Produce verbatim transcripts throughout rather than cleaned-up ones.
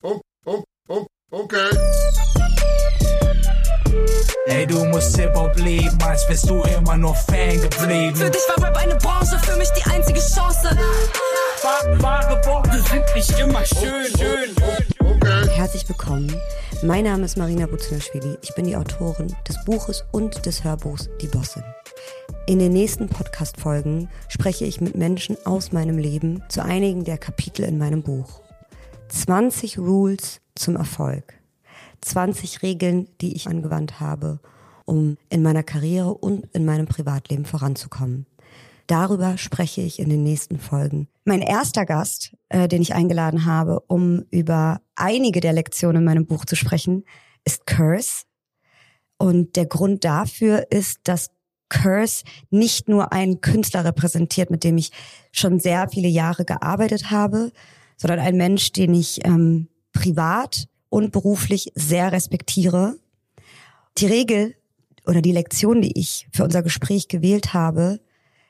Oh, oh, oh, okay. Ey, du musst Hip-Hop lieben, als bist du immer nur Fan geblieben. Für dich war Rap eine Branche, für mich die einzige Chance. Wahre Worte sind nicht immer schön, schön. Okay. Herzlich willkommen. Mein Name ist Marina Buzinaschwili. Ich bin die Autorin des Buches und des Hörbuchs Die Bossin. In den nächsten Podcast-Folgen spreche ich mit Menschen aus meinem Leben zu einigen der Kapitel in meinem Buch. zwanzig Rules zum Erfolg. zwanzig Regeln, die ich angewandt habe, um in meiner Karriere und in meinem Privatleben voranzukommen. Darüber spreche ich in den nächsten Folgen. Mein erster Gast, äh, den ich eingeladen habe, um über einige der Lektionen in meinem Buch zu sprechen, ist Curse. Und der Grund dafür ist, dass Curse nicht nur einen Künstler repräsentiert, mit dem ich schon sehr viele Jahre gearbeitet habe, sondern ein Mensch, den ich ähm, privat und beruflich sehr respektiere. Die Regel oder die Lektion, die ich für unser Gespräch gewählt habe,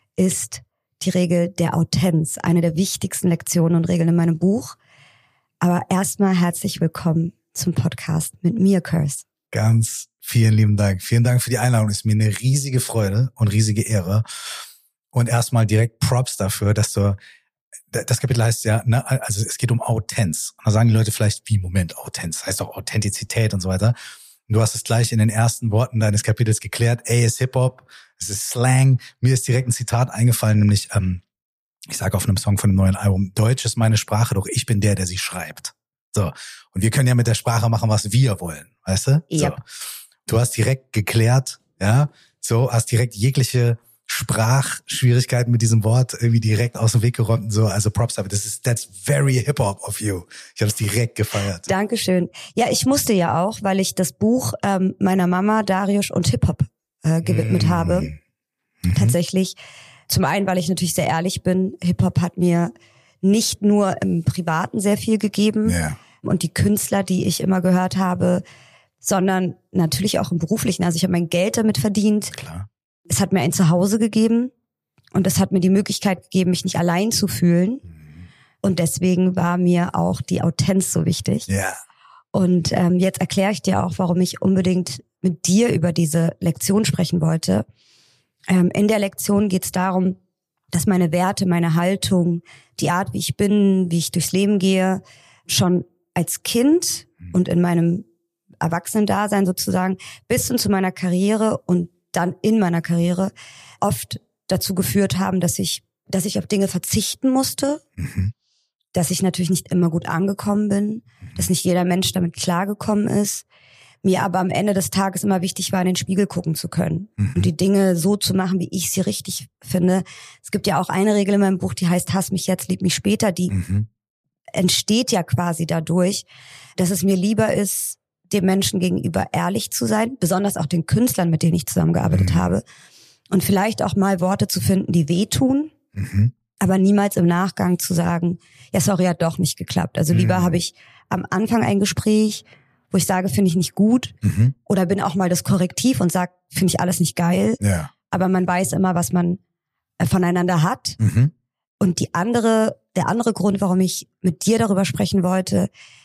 ist die Regel der Autenz, eine der wichtigsten Lektionen und Regeln in meinem Buch. Aber erstmal herzlich willkommen zum Podcast mit mir, Curse. Ganz vielen lieben Dank. Vielen Dank für die Einladung. Es ist mir eine riesige Freude und riesige Ehre. Und erstmal direkt Props dafür, dass du, das Kapitel heißt ja, ne, also es geht um Autenz. Und da sagen die Leute vielleicht, wie, Moment, Autenz, das heißt doch Authentizität und so weiter. Und du hast es gleich in den ersten Worten deines Kapitels geklärt. Ey, ist Hip-Hop, es ist Slang. Mir ist direkt ein Zitat eingefallen, nämlich, ähm, ich sage auf einem Song von dem neuen Album, Deutsch ist meine Sprache, doch ich bin der, der sie schreibt. So. Und wir können ja mit der Sprache machen, was wir wollen, weißt du? Ja. So. Du hast direkt geklärt, ja, so, hast direkt jegliche Sprachschwierigkeiten mit diesem Wort irgendwie direkt aus dem Weg geräumt und so. Also Props dafür. Das ist, that's very Hip-Hop of you. Ich habe es direkt gefeiert. Dankeschön. Ja, ich musste ja auch, weil ich das Buch ähm, meiner Mama, Darius und Hip-Hop äh, gewidmet mm. habe. Mhm. Tatsächlich. Zum einen, weil ich natürlich sehr ehrlich bin. Hip-Hop hat mir nicht nur im Privaten sehr viel gegeben Ja. und die Künstler, die ich immer gehört habe, sondern natürlich auch im Beruflichen. Also ich habe mein Geld damit verdient. Klar. Es hat mir ein Zuhause gegeben und es hat mir die Möglichkeit gegeben, mich nicht allein zu fühlen. Mhm. Und deswegen war mir auch die Autenz so wichtig. Ja. Und ähm, jetzt erkläre ich dir auch, warum ich unbedingt mit dir über diese Lektion sprechen wollte. Ähm, in der Lektion geht es darum, dass meine Werte, meine Haltung, die Art, wie ich bin, wie ich durchs Leben gehe, schon als Kind mhm. und in meinem Erwachsenendasein sozusagen bis hin zu meiner Karriere und dann in meiner Karriere oft dazu geführt haben, dass ich, dass ich auf Dinge verzichten musste, Mhm. dass ich natürlich nicht immer gut angekommen bin, dass nicht jeder Mensch damit klargekommen ist, mir aber am Ende des Tages immer wichtig war, in den Spiegel gucken zu können Mhm. und die Dinge so zu machen, wie ich sie richtig finde. Es gibt ja auch eine Regel in meinem Buch, die heißt, hass mich jetzt, lieb mich später, die Mhm. entsteht ja quasi dadurch, dass es mir lieber ist, dem Menschen gegenüber ehrlich zu sein, besonders auch den Künstlern, mit denen ich zusammengearbeitet Mhm. habe und vielleicht auch mal Worte zu finden, die wehtun, Mhm. aber niemals im Nachgang zu sagen, ja sorry, hat doch nicht geklappt. Also lieber Mhm. habe ich am Anfang ein Gespräch, wo ich sage, finde ich nicht gut Mhm. oder bin auch mal das Korrektiv und sage, finde ich alles nicht geil, Ja. aber man weiß immer, was man äh, voneinander hat. Mhm. Und die andere, der andere Grund, warum ich mit dir darüber sprechen wollte,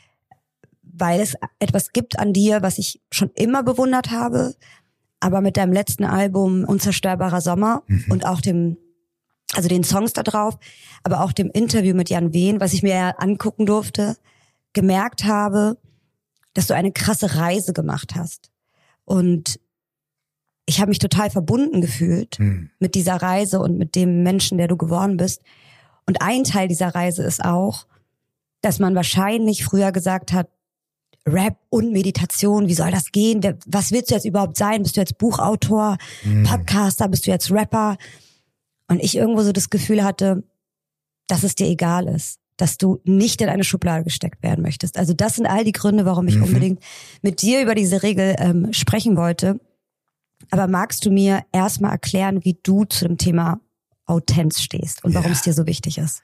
weil es etwas gibt an dir, was ich schon immer bewundert habe, aber mit deinem letzten Album Unzerstörbarer Sommer Mhm. und auch dem, also den Songs da drauf, aber auch dem Interview mit Jan Wehn, was ich mir ja angucken durfte, gemerkt habe, dass du eine krasse Reise gemacht hast. Und ich habe mich total verbunden gefühlt Mhm. mit dieser Reise und mit dem Menschen, der du geworden bist. Und ein Teil dieser Reise ist auch, dass man wahrscheinlich früher gesagt hat, Rap und Meditation, wie soll das gehen? Wer- Was willst du jetzt überhaupt sein? Bist du jetzt Buchautor, Mhm. Podcaster, bist du jetzt Rapper? Und ich irgendwo so das Gefühl hatte, dass es dir egal ist, dass du nicht in eine Schublade gesteckt werden möchtest. Also das sind all die Gründe, warum ich Mhm. unbedingt mit dir über diese Regel ähm, sprechen wollte. Aber magst du mir erstmal erklären, wie du zu dem Thema Autenz stehst und warum Ja. es dir so wichtig ist?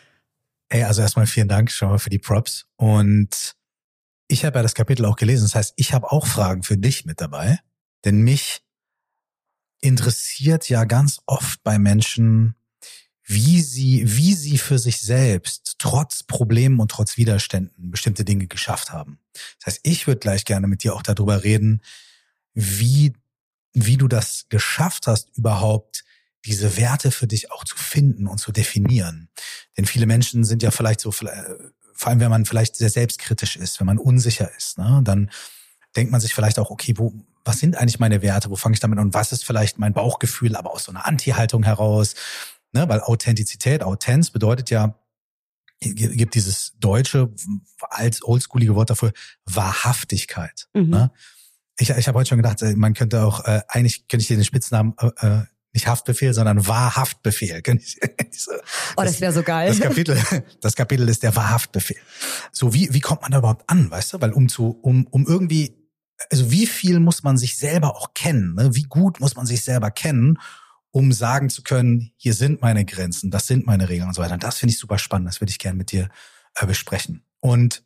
Ey, also erstmal vielen Dank schon mal für die Props. Und ich habe ja das Kapitel auch gelesen. Das heißt, ich habe auch Fragen für dich mit dabei. Denn mich interessiert ja ganz oft bei Menschen, wie sie, wie sie für sich selbst trotz Problemen und trotz Widerständen bestimmte Dinge geschafft haben. Das heißt, ich würde gleich gerne mit dir auch darüber reden, wie, wie du das geschafft hast, überhaupt diese Werte für dich auch zu finden und zu definieren. Denn viele Menschen sind ja vielleicht so, vor allem wenn man vielleicht sehr selbstkritisch ist, wenn man unsicher ist, ne, dann denkt man sich vielleicht auch, okay, wo, was sind eigentlich meine Werte? Wo fange ich damit an? Und was ist vielleicht mein Bauchgefühl, aber aus so einer Anti-Haltung heraus? Ne, weil Authentizität, Autenz bedeutet ja, gibt dieses deutsche, als oldschoolige Wort dafür, Wahrhaftigkeit. Mhm. Ne? Ich, ich habe heute schon gedacht, man könnte auch, äh, eigentlich könnte ich dir den Spitznamen, äh, nicht Haftbefehl, sondern Wahrhaftbefehl. Oh, das wäre so geil. Das Kapitel, das Kapitel ist der Wahrhaftbefehl. So, wie, wie kommt man da überhaupt an, weißt du? Weil um zu, um, um irgendwie, also wie viel muss man sich selber auch kennen, ne? Wie gut muss man sich selber kennen, um sagen zu können, hier sind meine Grenzen, das sind meine Regeln und so weiter. Und das finde ich super spannend, das würde ich gerne mit dir äh, besprechen. Und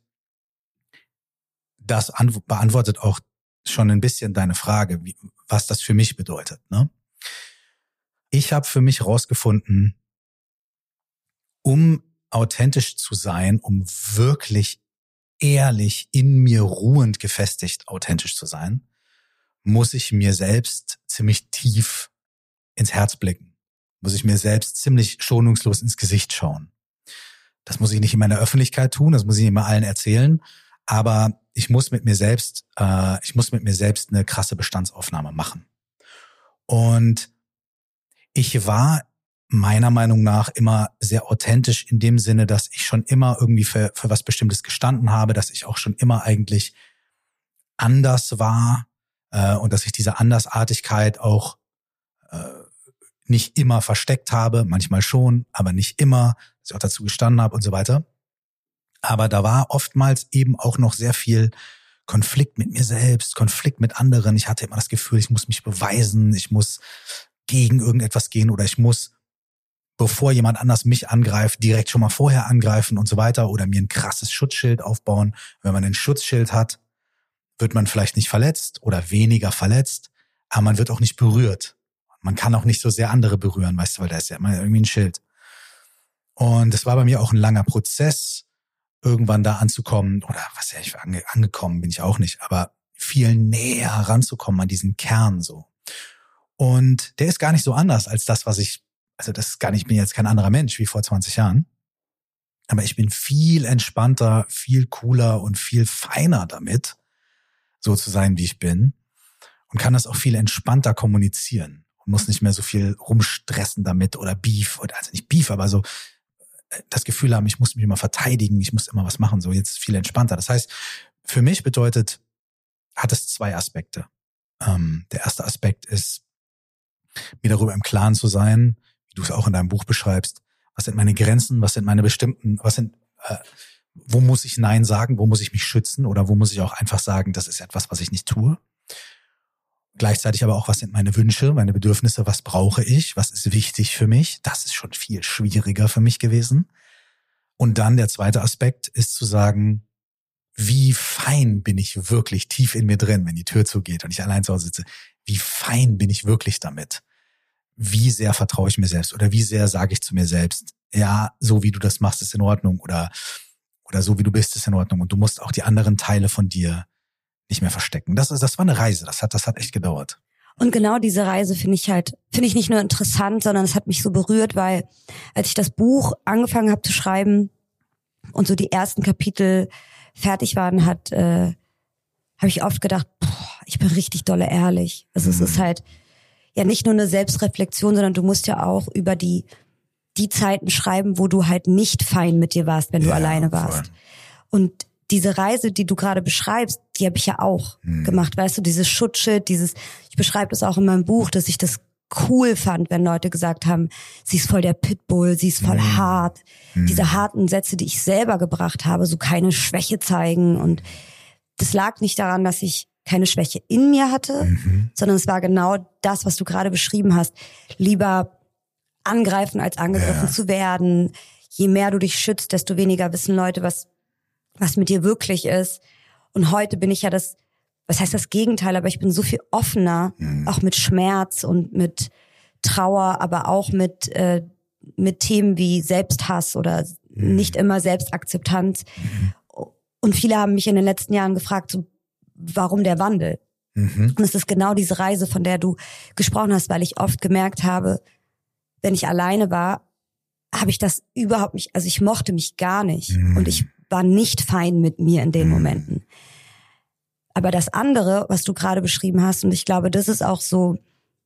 das an, beantwortet auch schon ein bisschen deine Frage, wie, was das für mich bedeutet. Ne? Ich habe für mich rausgefunden, um authentisch zu sein, um wirklich ehrlich, in mir ruhend gefestigt authentisch zu sein, muss ich mir selbst ziemlich tief ins Herz blicken. Muss ich mir selbst ziemlich schonungslos ins Gesicht schauen. Das muss ich nicht in meiner Öffentlichkeit tun, das muss ich nicht immer allen erzählen, aber ich muss mit mir selbst, äh, ich muss mit mir selbst eine krasse Bestandsaufnahme machen. Und ich war meiner Meinung nach immer sehr authentisch in dem Sinne, dass ich schon immer irgendwie für, für was Bestimmtes gestanden habe, dass ich auch schon immer eigentlich anders war äh, und dass ich diese Andersartigkeit auch äh, nicht immer versteckt habe, manchmal schon, aber nicht immer, dass ich auch dazu gestanden habe und so weiter. Aber da war oftmals eben auch noch sehr viel Konflikt mit mir selbst, Konflikt mit anderen. Ich hatte immer das Gefühl, ich muss mich beweisen, ich muss gegen irgendetwas gehen oder ich muss, bevor jemand anders mich angreift, direkt schon mal vorher angreifen und so weiter oder mir ein krasses Schutzschild aufbauen. Wenn man ein Schutzschild hat, wird man vielleicht nicht verletzt oder weniger verletzt, aber man wird auch nicht berührt. Man kann auch nicht so sehr andere berühren, weißt du, weil da ist ja immer irgendwie ein Schild. Und es war bei mir auch ein langer Prozess, irgendwann da anzukommen, oder was ja, ich ange, angekommen bin ich auch nicht, aber viel näher ranzukommen an diesen Kern so. Und der ist gar nicht so anders als das, was ich, also das ist gar nicht, ich bin jetzt kein anderer Mensch wie vor zwanzig Jahren, aber ich bin viel entspannter, viel cooler und viel feiner damit, so zu sein, wie ich bin, und kann das auch viel entspannter kommunizieren und muss nicht mehr so viel rumstressen damit oder Beef, oder also nicht Beef, aber so das Gefühl haben, ich muss mich immer verteidigen, ich muss immer was machen, so jetzt viel entspannter. Das heißt, für mich bedeutet, hat es zwei Aspekte. Ähm, der erste Aspekt ist, mir darüber im Klaren zu sein, wie du es auch in deinem Buch beschreibst, was sind meine Grenzen, was sind meine bestimmten, was sind, äh, wo muss ich Nein sagen, wo muss ich mich schützen oder wo muss ich auch einfach sagen, das ist etwas, was ich nicht tue. Gleichzeitig aber auch, was sind meine Wünsche, meine Bedürfnisse, was brauche ich, was ist wichtig für mich. Das ist schon viel schwieriger für mich gewesen. Und dann der zweite Aspekt ist zu sagen, wie fein bin ich wirklich tief in mir drin, wenn die Tür zugeht und ich allein zu Hause sitze. Wie fein bin ich wirklich damit? Wie sehr vertraue ich mir selbst oder wie sehr sage ich zu mir selbst, ja, so wie du das machst, ist in Ordnung oder, oder so wie du bist, ist in Ordnung und du musst auch die anderen Teile von dir nicht mehr verstecken. Das, das war eine Reise, das hat, das hat echt gedauert. Und genau diese Reise finde ich halt, finde ich nicht nur interessant, sondern es hat mich so berührt, weil als ich das Buch angefangen habe zu schreiben und so die ersten Kapitel fertig waren, hat, äh, habe ich oft gedacht, boah, ich bin richtig dolle ehrlich. Also mhm. es ist halt ja nicht nur eine Selbstreflexion, sondern du musst ja auch über die die Zeiten schreiben, wo du halt nicht fein mit dir warst, wenn du ja, alleine warst. Voll. Und diese Reise, die du gerade beschreibst, die habe ich ja auch hm. gemacht. Weißt du, dieses Schutzschild, dieses, ich beschreibe das auch in meinem Buch, dass ich das cool fand, wenn Leute gesagt haben, sie ist voll der Pitbull, sie ist voll hm. hart. Hm. Diese harten Sätze, die ich selber gebracht habe, so keine Schwäche zeigen. Und das lag nicht daran, dass ich keine Schwäche in mir hatte, mhm. sondern es war genau das, was du gerade beschrieben hast. Lieber angreifen, als angegriffen ja. zu werden. Je mehr du dich schützt, desto weniger wissen Leute, was was mit dir wirklich ist. Und heute bin ich ja das, was heißt das Gegenteil, aber ich bin so viel offener, mhm. auch mit Schmerz und mit Trauer, aber auch mit äh, mit Themen wie Selbsthass oder mhm. nicht immer Selbstakzeptanz. Mhm. Und viele haben mich in den letzten Jahren gefragt, so, warum der Wandel? Mhm. Und es ist genau diese Reise, von der du gesprochen hast, weil ich oft gemerkt habe, wenn ich alleine war, habe ich das überhaupt nicht, also ich mochte mich gar nicht mhm. und ich war nicht fein mit mir in den mhm. Momenten. Aber das andere, was du gerade beschrieben hast, und ich glaube, das ist auch so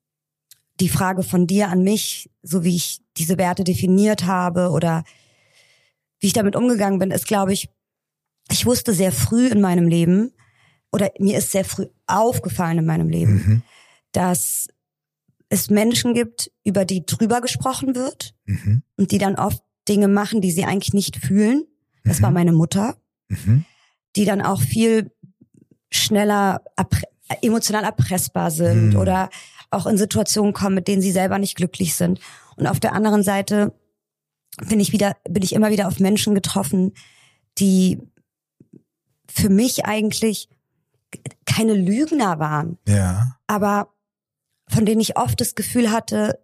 die Frage von dir an mich, so wie ich diese Werte definiert habe oder wie ich damit umgegangen bin, ist, glaube ich, ich wusste sehr früh in meinem Leben, oder mir ist sehr früh aufgefallen in meinem Leben, mhm. dass es Menschen gibt, über die drüber gesprochen wird mhm. und die dann oft Dinge machen, die sie eigentlich nicht fühlen. Das mhm. war meine Mutter, mhm. die dann auch viel schneller erpre- emotional erpressbar sind mhm. oder auch in Situationen kommen, mit denen sie selber nicht glücklich sind. Und auf der anderen Seite bin ich wieder, bin ich immer wieder auf Menschen getroffen, die für mich eigentlich keine Lügner waren, ja. aber von denen ich oft das Gefühl hatte,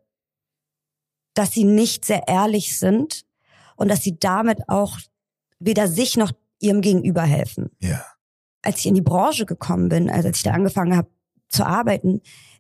dass sie nicht sehr ehrlich sind und dass sie damit auch weder sich noch ihrem Gegenüber helfen. Ja. Als ich in die Branche gekommen bin, also als ich da angefangen habe zu arbeiten,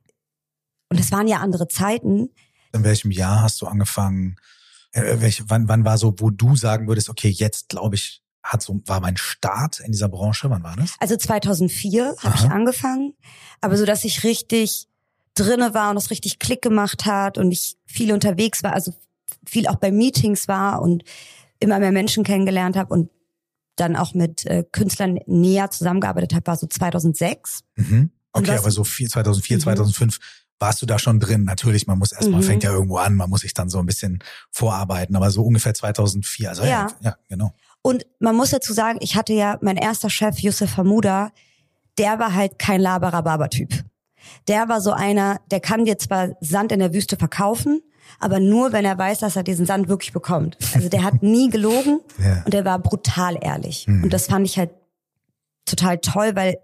und es waren ja andere Zeiten. In welchem Jahr hast du angefangen? Äh, welch, wann, wann war so, wo du sagen würdest, okay, jetzt glaube ich, hat so war mein Start in dieser Branche? Wann war das? Also zweitausendvier habe ich angefangen, aber so, dass ich richtig drinne war und es richtig Klick gemacht hat und ich viel unterwegs war, also viel auch bei Meetings war und immer mehr Menschen kennengelernt habe und dann auch mit äh, Künstlern näher zusammengearbeitet habe, war so zweitausendsechs. Mhm. Okay, aber so viel, zweitausendvier, mhm. zweitausendfünf warst du da schon drin. Natürlich, man muss erstmal, mhm. fängt ja irgendwo an, man muss sich dann so ein bisschen vorarbeiten, aber so ungefähr zweitausendvier. Also ja, ja, ja genau. Und man muss dazu sagen, ich hatte ja, mein erster Chef, Youssef Hamouda, der war halt kein Laber-Rababer-Typ. Der war so einer, der kann dir zwar Sand in der Wüste verkaufen, aber nur, wenn er weiß, dass er diesen Sand wirklich bekommt. Also der hat nie gelogen ja. und der war brutal ehrlich. Mhm. Und das fand ich halt total toll, weil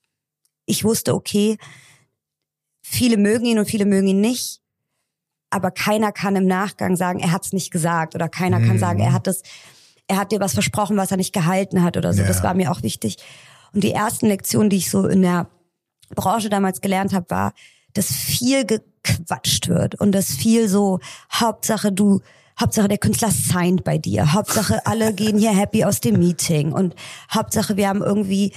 ich wusste, okay, viele mögen ihn und viele mögen ihn nicht, aber keiner kann im Nachgang sagen, er hat's nicht gesagt, oder keiner mhm. kann sagen, er hat das, er hat dir was versprochen, was er nicht gehalten hat oder so. Ja. Das war mir auch wichtig. Und die ersten Lektionen, die ich so in der Branche damals gelernt habe, war, dass viel gequatscht wird und dass viel so, Hauptsache du, Hauptsache der Künstler signed bei dir, Hauptsache alle gehen hier happy aus dem Meeting und Hauptsache wir haben irgendwie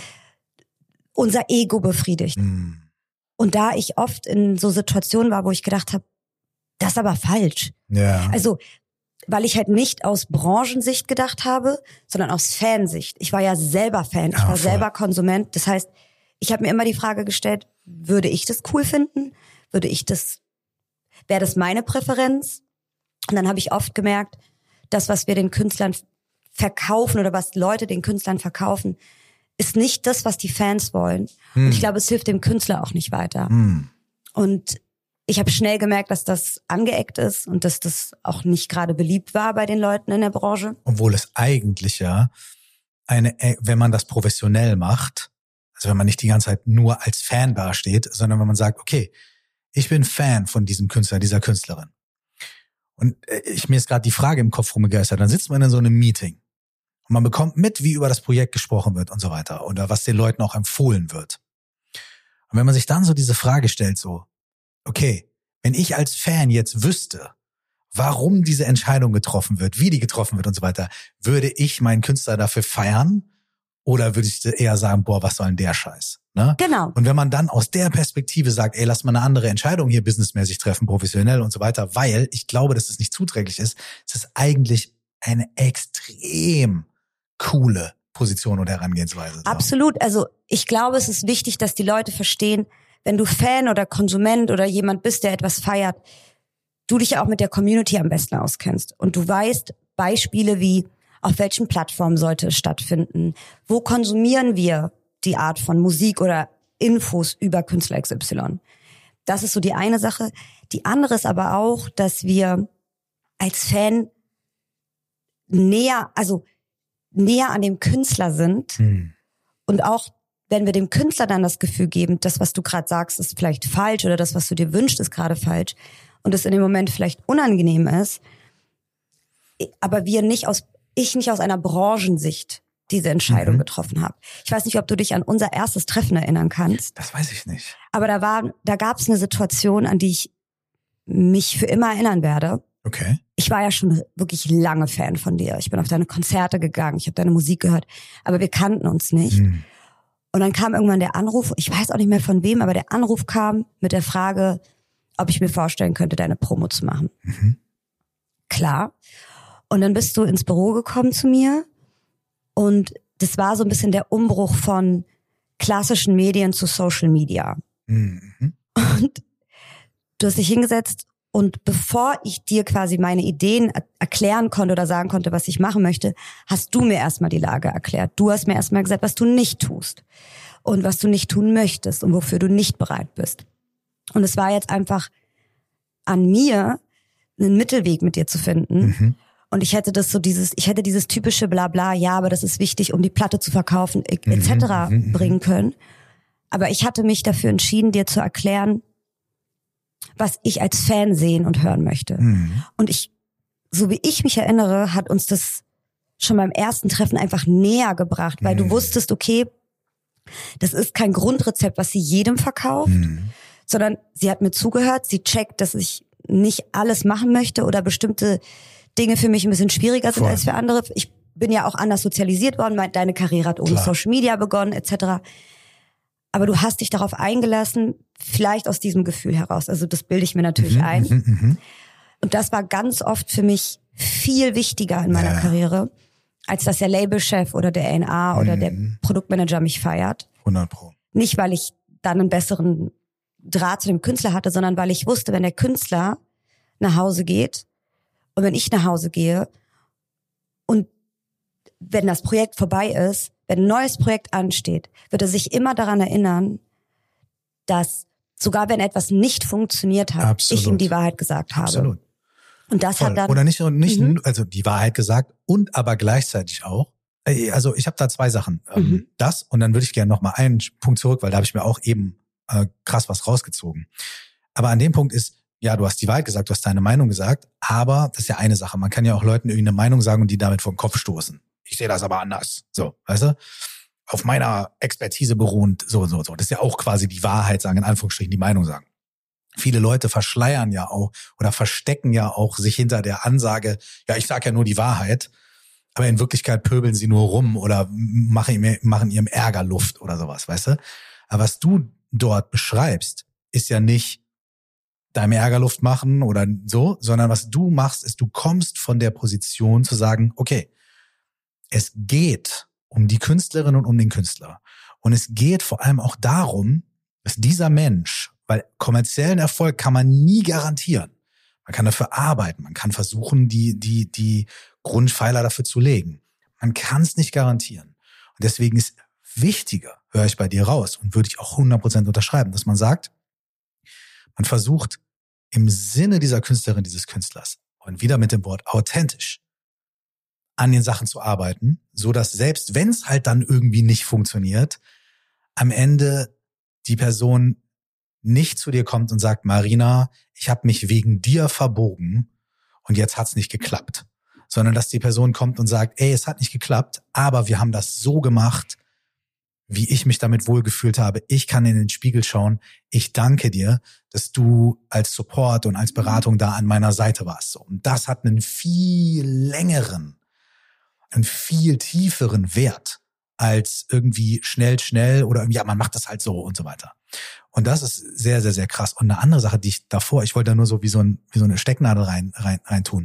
unser Ego befriedigt. Mm. Und da ich oft in so Situationen war, wo ich gedacht habe, das ist aber falsch. Ja. Also, weil ich halt nicht aus Branchensicht gedacht habe, sondern aus Fansicht. Ich war ja selber Fan, ich ja, war voll. selber Konsument. Das heißt, ich habe mir immer die Frage gestellt, würde ich das cool finden? Würde ich das, wäre das meine Präferenz? Und dann habe ich oft gemerkt, das, was wir den Künstlern verkaufen oder was Leute den Künstlern verkaufen, ist nicht das, was die Fans wollen. Hm. Und ich glaube, es hilft dem Künstler auch nicht weiter. Hm. Und ich habe schnell gemerkt, dass das angeeckt ist und dass das auch nicht gerade beliebt war bei den Leuten in der Branche. Obwohl es eigentlich ja eine, wenn man das professionell macht, also wenn man nicht die ganze Zeit nur als Fan dasteht, sondern wenn man sagt, okay, ich bin Fan von diesem Künstler, dieser Künstlerin. Und ich mir ist gerade die Frage im Kopf rumgegeistert, dann sitzt man in so einem Meeting und man bekommt mit, wie über das Projekt gesprochen wird und so weiter oder was den Leuten auch empfohlen wird. Und wenn man sich dann so diese Frage stellt, so, okay, wenn ich als Fan jetzt wüsste, warum diese Entscheidung getroffen wird, wie die getroffen wird und so weiter, würde ich meinen Künstler dafür feiern oder würde ich eher sagen, boah, was soll denn der Scheiß? Ne? Genau. Und wenn man dann aus der Perspektive sagt, ey, lass mal eine andere Entscheidung hier businessmäßig treffen, professionell und so weiter, weil ich glaube, dass es nicht zuträglich ist, es ist eigentlich eine extrem coole Position oder Herangehensweise. So. Absolut. Also ich glaube, es ist wichtig, dass die Leute verstehen, wenn du Fan oder Konsument oder jemand bist, der etwas feiert, du dich ja auch mit der Community am besten auskennst. Und du weißt Beispiele wie, auf welchen Plattformen sollte es stattfinden? Wo konsumieren wir die Art von Musik oder Infos über Künstler X Y? Das ist so die eine Sache. Die andere ist aber auch, dass wir als Fan näher, also näher an dem Künstler sind hm. und auch wenn wir dem Künstler dann das Gefühl geben, das, was du gerade sagst, ist vielleicht falsch oder das, was du dir wünschst, ist gerade falsch und es in dem Moment vielleicht unangenehm ist, aber wir nicht aus, ich nicht aus einer Branchensicht diese Entscheidung mhm. getroffen habe. Ich weiß nicht, ob du dich an unser erstes Treffen erinnern kannst. Das weiß ich nicht. Aber da war, da gab es eine Situation, an die ich mich für immer erinnern werde. Okay. Ich war ja schon wirklich lange Fan von dir. Ich bin auf deine Konzerte gegangen, ich habe deine Musik gehört, aber wir kannten uns nicht. Mhm. Und dann kam irgendwann der Anruf, ich weiß auch nicht mehr von wem, aber der Anruf kam mit der Frage, ob ich mir vorstellen könnte, deine Promo zu machen. Mhm. Klar. Und dann bist du ins Büro gekommen zu mir. Und das war so ein bisschen der Umbruch von klassischen Medien zu Social Media. Mhm. Und du hast dich hingesetzt und bevor ich dir quasi meine Ideen er- erklären konnte oder sagen konnte, was ich machen möchte, hast du mir erstmal die Lage erklärt. Du hast mir erstmal gesagt, was du nicht tust und was du nicht tun möchtest und wofür du nicht bereit bist. Und es war jetzt einfach an mir, einen Mittelweg mit dir zu finden. Mhm. Und ich hätte das so dieses, ich hätte dieses typische Blabla, ja, aber das ist wichtig, um die Platte zu verkaufen, et cetera Mhm, bringen können. Aber ich hatte mich dafür entschieden, dir zu erklären, was ich als Fan sehen und hören möchte. Mhm. Und ich, so wie ich mich erinnere, hat uns das schon beim ersten Treffen einfach näher gebracht, weil Mhm. du wusstest, okay, das ist kein Grundrezept, was sie jedem verkauft, Mhm. sondern sie hat mir zugehört, sie checkt, dass ich nicht alles machen möchte oder bestimmte Dinge für mich ein bisschen schwieriger sind Voll. als für andere. Ich bin ja auch anders sozialisiert worden, mein- deine Karriere hat ohne Klar. Social Media begonnen, et cetera. Aber du hast dich darauf eingelassen, vielleicht aus diesem Gefühl heraus. Also das bilde ich mir natürlich Mhm, ein. mhm, mhm. Und das war ganz oft für mich viel wichtiger in meiner Ja. Karriere, als dass der Labelchef oder der A and R oder Mhm. der Produktmanager mich feiert. hundert Pro. Nicht, weil ich dann einen besseren Draht zu dem Künstler hatte, sondern weil ich wusste, wenn der Künstler nach Hause geht und wenn ich nach Hause gehe und wenn das Projekt vorbei ist, wenn ein neues Projekt ansteht, wird er sich immer daran erinnern, dass sogar wenn etwas nicht funktioniert hat, Absolut. ich ihm die Wahrheit gesagt habe. Absolut. Und das Voll. hat dann Oder nicht, und nicht Mhm. nur- also die Wahrheit gesagt und aber gleichzeitig auch. äh, Also ich habe da zwei Sachen. Ähm, Mhm. Das und dann würde ich gerne noch mal einen Punkt zurück, weil da habe ich mir auch eben äh, krass was rausgezogen. Aber an dem Punkt ist, ja, du hast die Wahrheit gesagt, du hast deine Meinung gesagt, aber das ist ja eine Sache. Man kann ja auch Leuten irgendeine Meinung sagen und die damit vor den Kopf stoßen. Ich sehe das aber anders. So, weißt du? Auf meiner Expertise beruhend, so, so, so. Das ist ja auch quasi die Wahrheit sagen, in Anführungsstrichen die Meinung sagen. Viele Leute verschleiern ja auch oder verstecken ja auch sich hinter der Ansage, ja, ich sage ja nur die Wahrheit, aber in Wirklichkeit pöbeln sie nur rum oder machen, ihm- machen ihrem Ärger Luft oder sowas, weißt du? Aber was du dort beschreibst, ist ja nicht deinem Ärger Luft machen oder so, sondern was du machst, ist, du kommst von der Position zu sagen, okay, es geht um die Künstlerin und um den Künstler. Und es geht vor allem auch darum, dass dieser Mensch, weil kommerziellen Erfolg kann man nie garantieren. Man kann dafür arbeiten, man kann versuchen, die, die, die Grundpfeiler dafür zu legen. Man kann es nicht garantieren. Und deswegen ist wichtiger, höre ich bei dir raus und würde ich auch hundert Prozent unterschreiben, dass man sagt, man versucht im Sinne dieser Künstlerin, dieses Künstlers und wieder mit dem Wort authentisch an den Sachen zu arbeiten, so dass selbst wenn es halt dann irgendwie nicht funktioniert, am Ende die Person nicht zu dir kommt und sagt, Marina, ich habe mich wegen dir verbogen und jetzt hat's nicht geklappt, sondern dass die Person kommt und sagt, ey, es hat nicht geklappt, aber wir haben das so gemacht, wie ich mich damit wohlgefühlt habe. Ich kann in den Spiegel schauen. Ich danke dir, dass du als Support und als Beratung da an meiner Seite warst. Und das hat einen viel längeren, einen viel tieferen Wert als irgendwie schnell, schnell oder ja, man macht das halt so und so weiter. Und das ist sehr, sehr, sehr krass. Und eine andere Sache, die ich davor, ich wollte da nur so wie so, ein, wie so eine Stecknadel rein, rein, rein tun.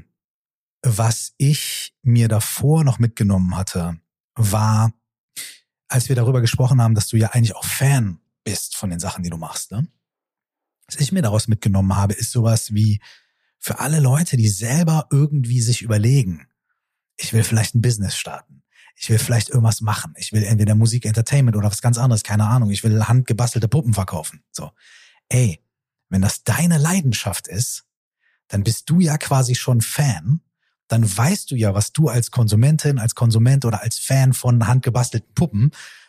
Was ich mir davor noch mitgenommen hatte, war, als wir darüber gesprochen haben, dass du ja eigentlich auch Fan bist von den Sachen, die du machst, ne? Was ich mir daraus mitgenommen habe, ist sowas wie für alle Leute, die selber irgendwie sich überlegen, ich will vielleicht ein Business starten, ich will vielleicht irgendwas machen, ich will entweder Musik, Entertainment oder was ganz anderes, keine Ahnung, ich will handgebastelte Puppen verkaufen. So, ey, wenn das deine Leidenschaft ist, dann bist du ja quasi schon Fan, dann weißt du ja, was du als Konsumentin, als Konsument oder als Fan von handgebastelten Puppen,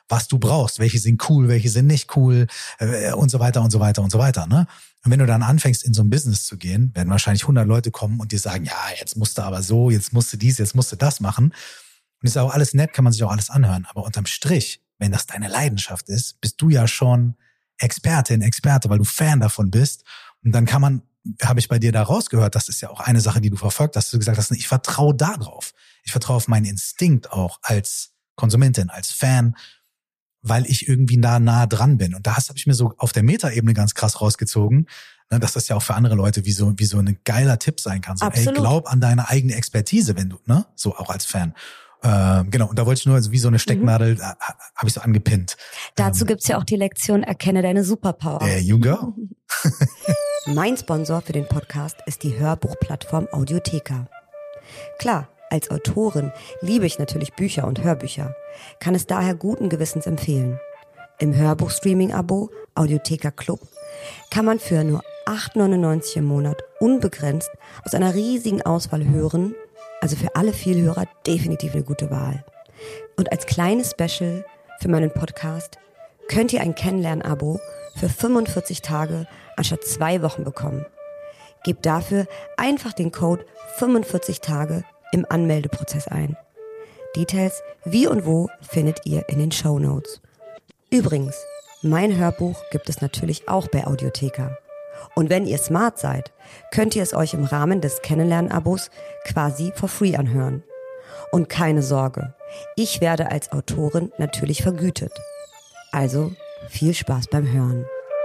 was du brauchst, welche sind cool, welche sind nicht cool äh, und so weiter und so weiter und so weiter. Ne? Und wenn du dann anfängst, in so ein Business zu gehen, werden wahrscheinlich hundert Leute kommen und dir sagen, ja, jetzt musst du aber so, jetzt musst du dies, jetzt musst du das machen. Und ist auch alles nett, kann man sich auch alles anhören. Aber unterm Strich, wenn das deine Leidenschaft ist, bist du ja schon Expertin, Experte, weil du Fan davon bist. Und dann kann man, habe ich bei dir da rausgehört, das ist ja auch eine Sache, die du verfolgt hast, du gesagt hast, ich vertraue da drauf. Ich vertraue auf meinen Instinkt auch als Konsumentin, als Fan, weil ich irgendwie da nah dran bin. Und das habe ich mir so auf der Metaebene ganz krass rausgezogen, ne, dass das ja auch für andere Leute wie so, wie so ein geiler Tipp sein kann. So, ey, glaub an deine eigene Expertise, wenn du, ne, so auch als Fan. Ähm, genau, und da wollte ich nur, also wie so eine Stecknadel, mhm. habe ich so angepinnt. Dazu ähm, gibt's ja auch die Lektion, erkenne deine Superpower. There you go. Mein Sponsor für den Podcast ist die Hörbuchplattform Audiotheka. Klar, als Autorin liebe ich natürlich Bücher und Hörbücher, kann es daher guten Gewissens empfehlen. Im Hörbuch-Streaming-Abo Audiotheka Club kann man für nur acht neunundneunzig im Monat unbegrenzt aus einer riesigen Auswahl hören. Also für alle Vielhörer definitiv eine gute Wahl. Und als kleines Special für meinen Podcast könnt ihr ein Kennenlern-Abo für fünfundvierzig Tage anstatt zwei Wochen bekommen. Gebt dafür einfach den Code fünfundvierzig Tage im Anmeldeprozess ein. Details wie und wo findet ihr in den Shownotes. Übrigens, mein Hörbuch gibt es natürlich auch bei Audiotheka. Und wenn ihr smart seid, könnt ihr es euch im Rahmen des Kennenlern-Abos quasi for free anhören. Und keine Sorge, ich werde als Autorin natürlich vergütet. Also viel Spaß beim Hören.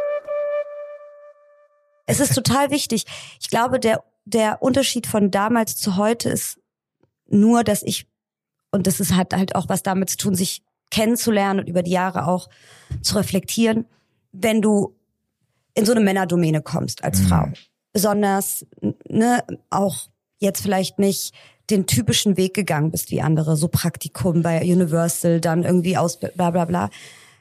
Es ist total wichtig. Ich glaube, der, der Unterschied von damals zu heute ist nur, dass ich, und das ist hat halt auch was damit zu tun, sich kennenzulernen und über die Jahre auch zu reflektieren, wenn du in so eine Männerdomäne kommst als Frau. Mhm. Besonders, ne, auch jetzt vielleicht nicht den typischen Weg gegangen bist wie andere, so Praktikum bei Universal, dann irgendwie aus bla bla bla.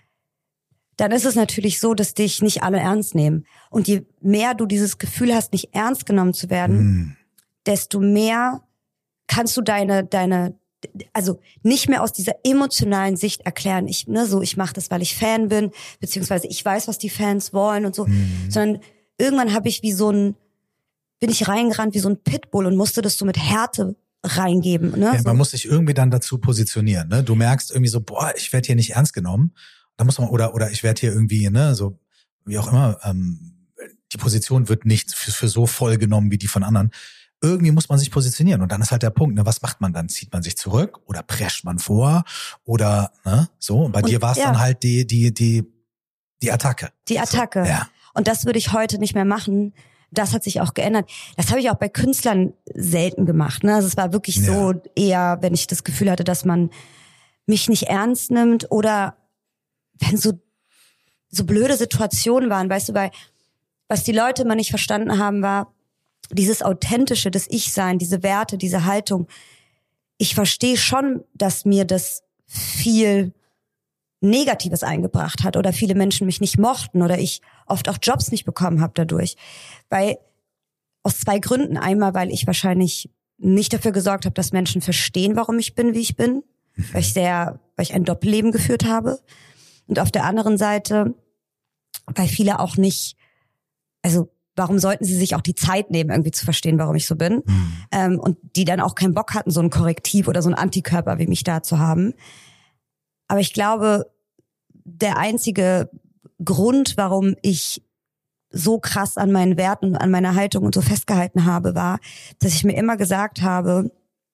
Dann ist es natürlich so, dass dich nicht alle ernst nehmen. Und je mehr du dieses Gefühl hast, nicht ernst genommen zu werden, mhm. desto mehr kannst du deine, deine, also nicht mehr aus dieser emotionalen Sicht erklären, ich, ne, so, ich mache das, weil ich Fan bin, beziehungsweise ich weiß, was die Fans wollen und so, mhm. sondern irgendwann habe ich wie so ein, bin ich reingerannt wie so ein Pitbull und musste das so mit Härte reingeben. Ne? Ja, so. Man muss sich irgendwie dann dazu positionieren. Ne? Du merkst irgendwie so, boah, ich werde hier nicht ernst genommen. Da muss man, oder oder ich werde hier irgendwie, ne, so wie auch immer, ähm, die Position wird nicht für, für so voll genommen wie die von anderen. Irgendwie muss man sich positionieren und dann ist halt der Punkt, ne, was macht man dann? Zieht man sich zurück oder prescht man vor oder ne, so? Und bei und, dir war es ja. dann halt die die die die Attacke. Die Attacke. So, ja. Und das würde ich heute nicht mehr machen. Das hat sich auch geändert. Das habe ich auch bei Künstlern selten gemacht. Ne? Also es war wirklich ja. so eher, wenn ich das Gefühl hatte, dass man mich nicht ernst nimmt oder wenn so so blöde Situationen waren, weißt du, weil was die Leute immer nicht verstanden haben, war dieses authentische, das Ich-Sein, diese Werte, diese Haltung. Ich verstehe schon, dass mir das viel Negatives eingebracht hat oder viele Menschen mich nicht mochten oder ich oft auch Jobs nicht bekommen habe dadurch. Weil aus zwei Gründen. Einmal, weil ich wahrscheinlich nicht dafür gesorgt habe, dass Menschen verstehen, warum ich bin, wie ich bin. Weil ich sehr, weil ich ein Doppelleben geführt habe. Und auf der anderen Seite, weil viele auch nicht, also warum sollten sie sich auch die Zeit nehmen, irgendwie zu verstehen, warum ich so bin? Mhm. Ähm, und die dann auch keinen Bock hatten, so ein Korrektiv oder so ein Antikörper wie mich da zu haben. Aber ich glaube, der einzige Grund, warum ich so krass an meinen Werten und an meiner Haltung und so festgehalten habe, war, dass ich mir immer gesagt habe,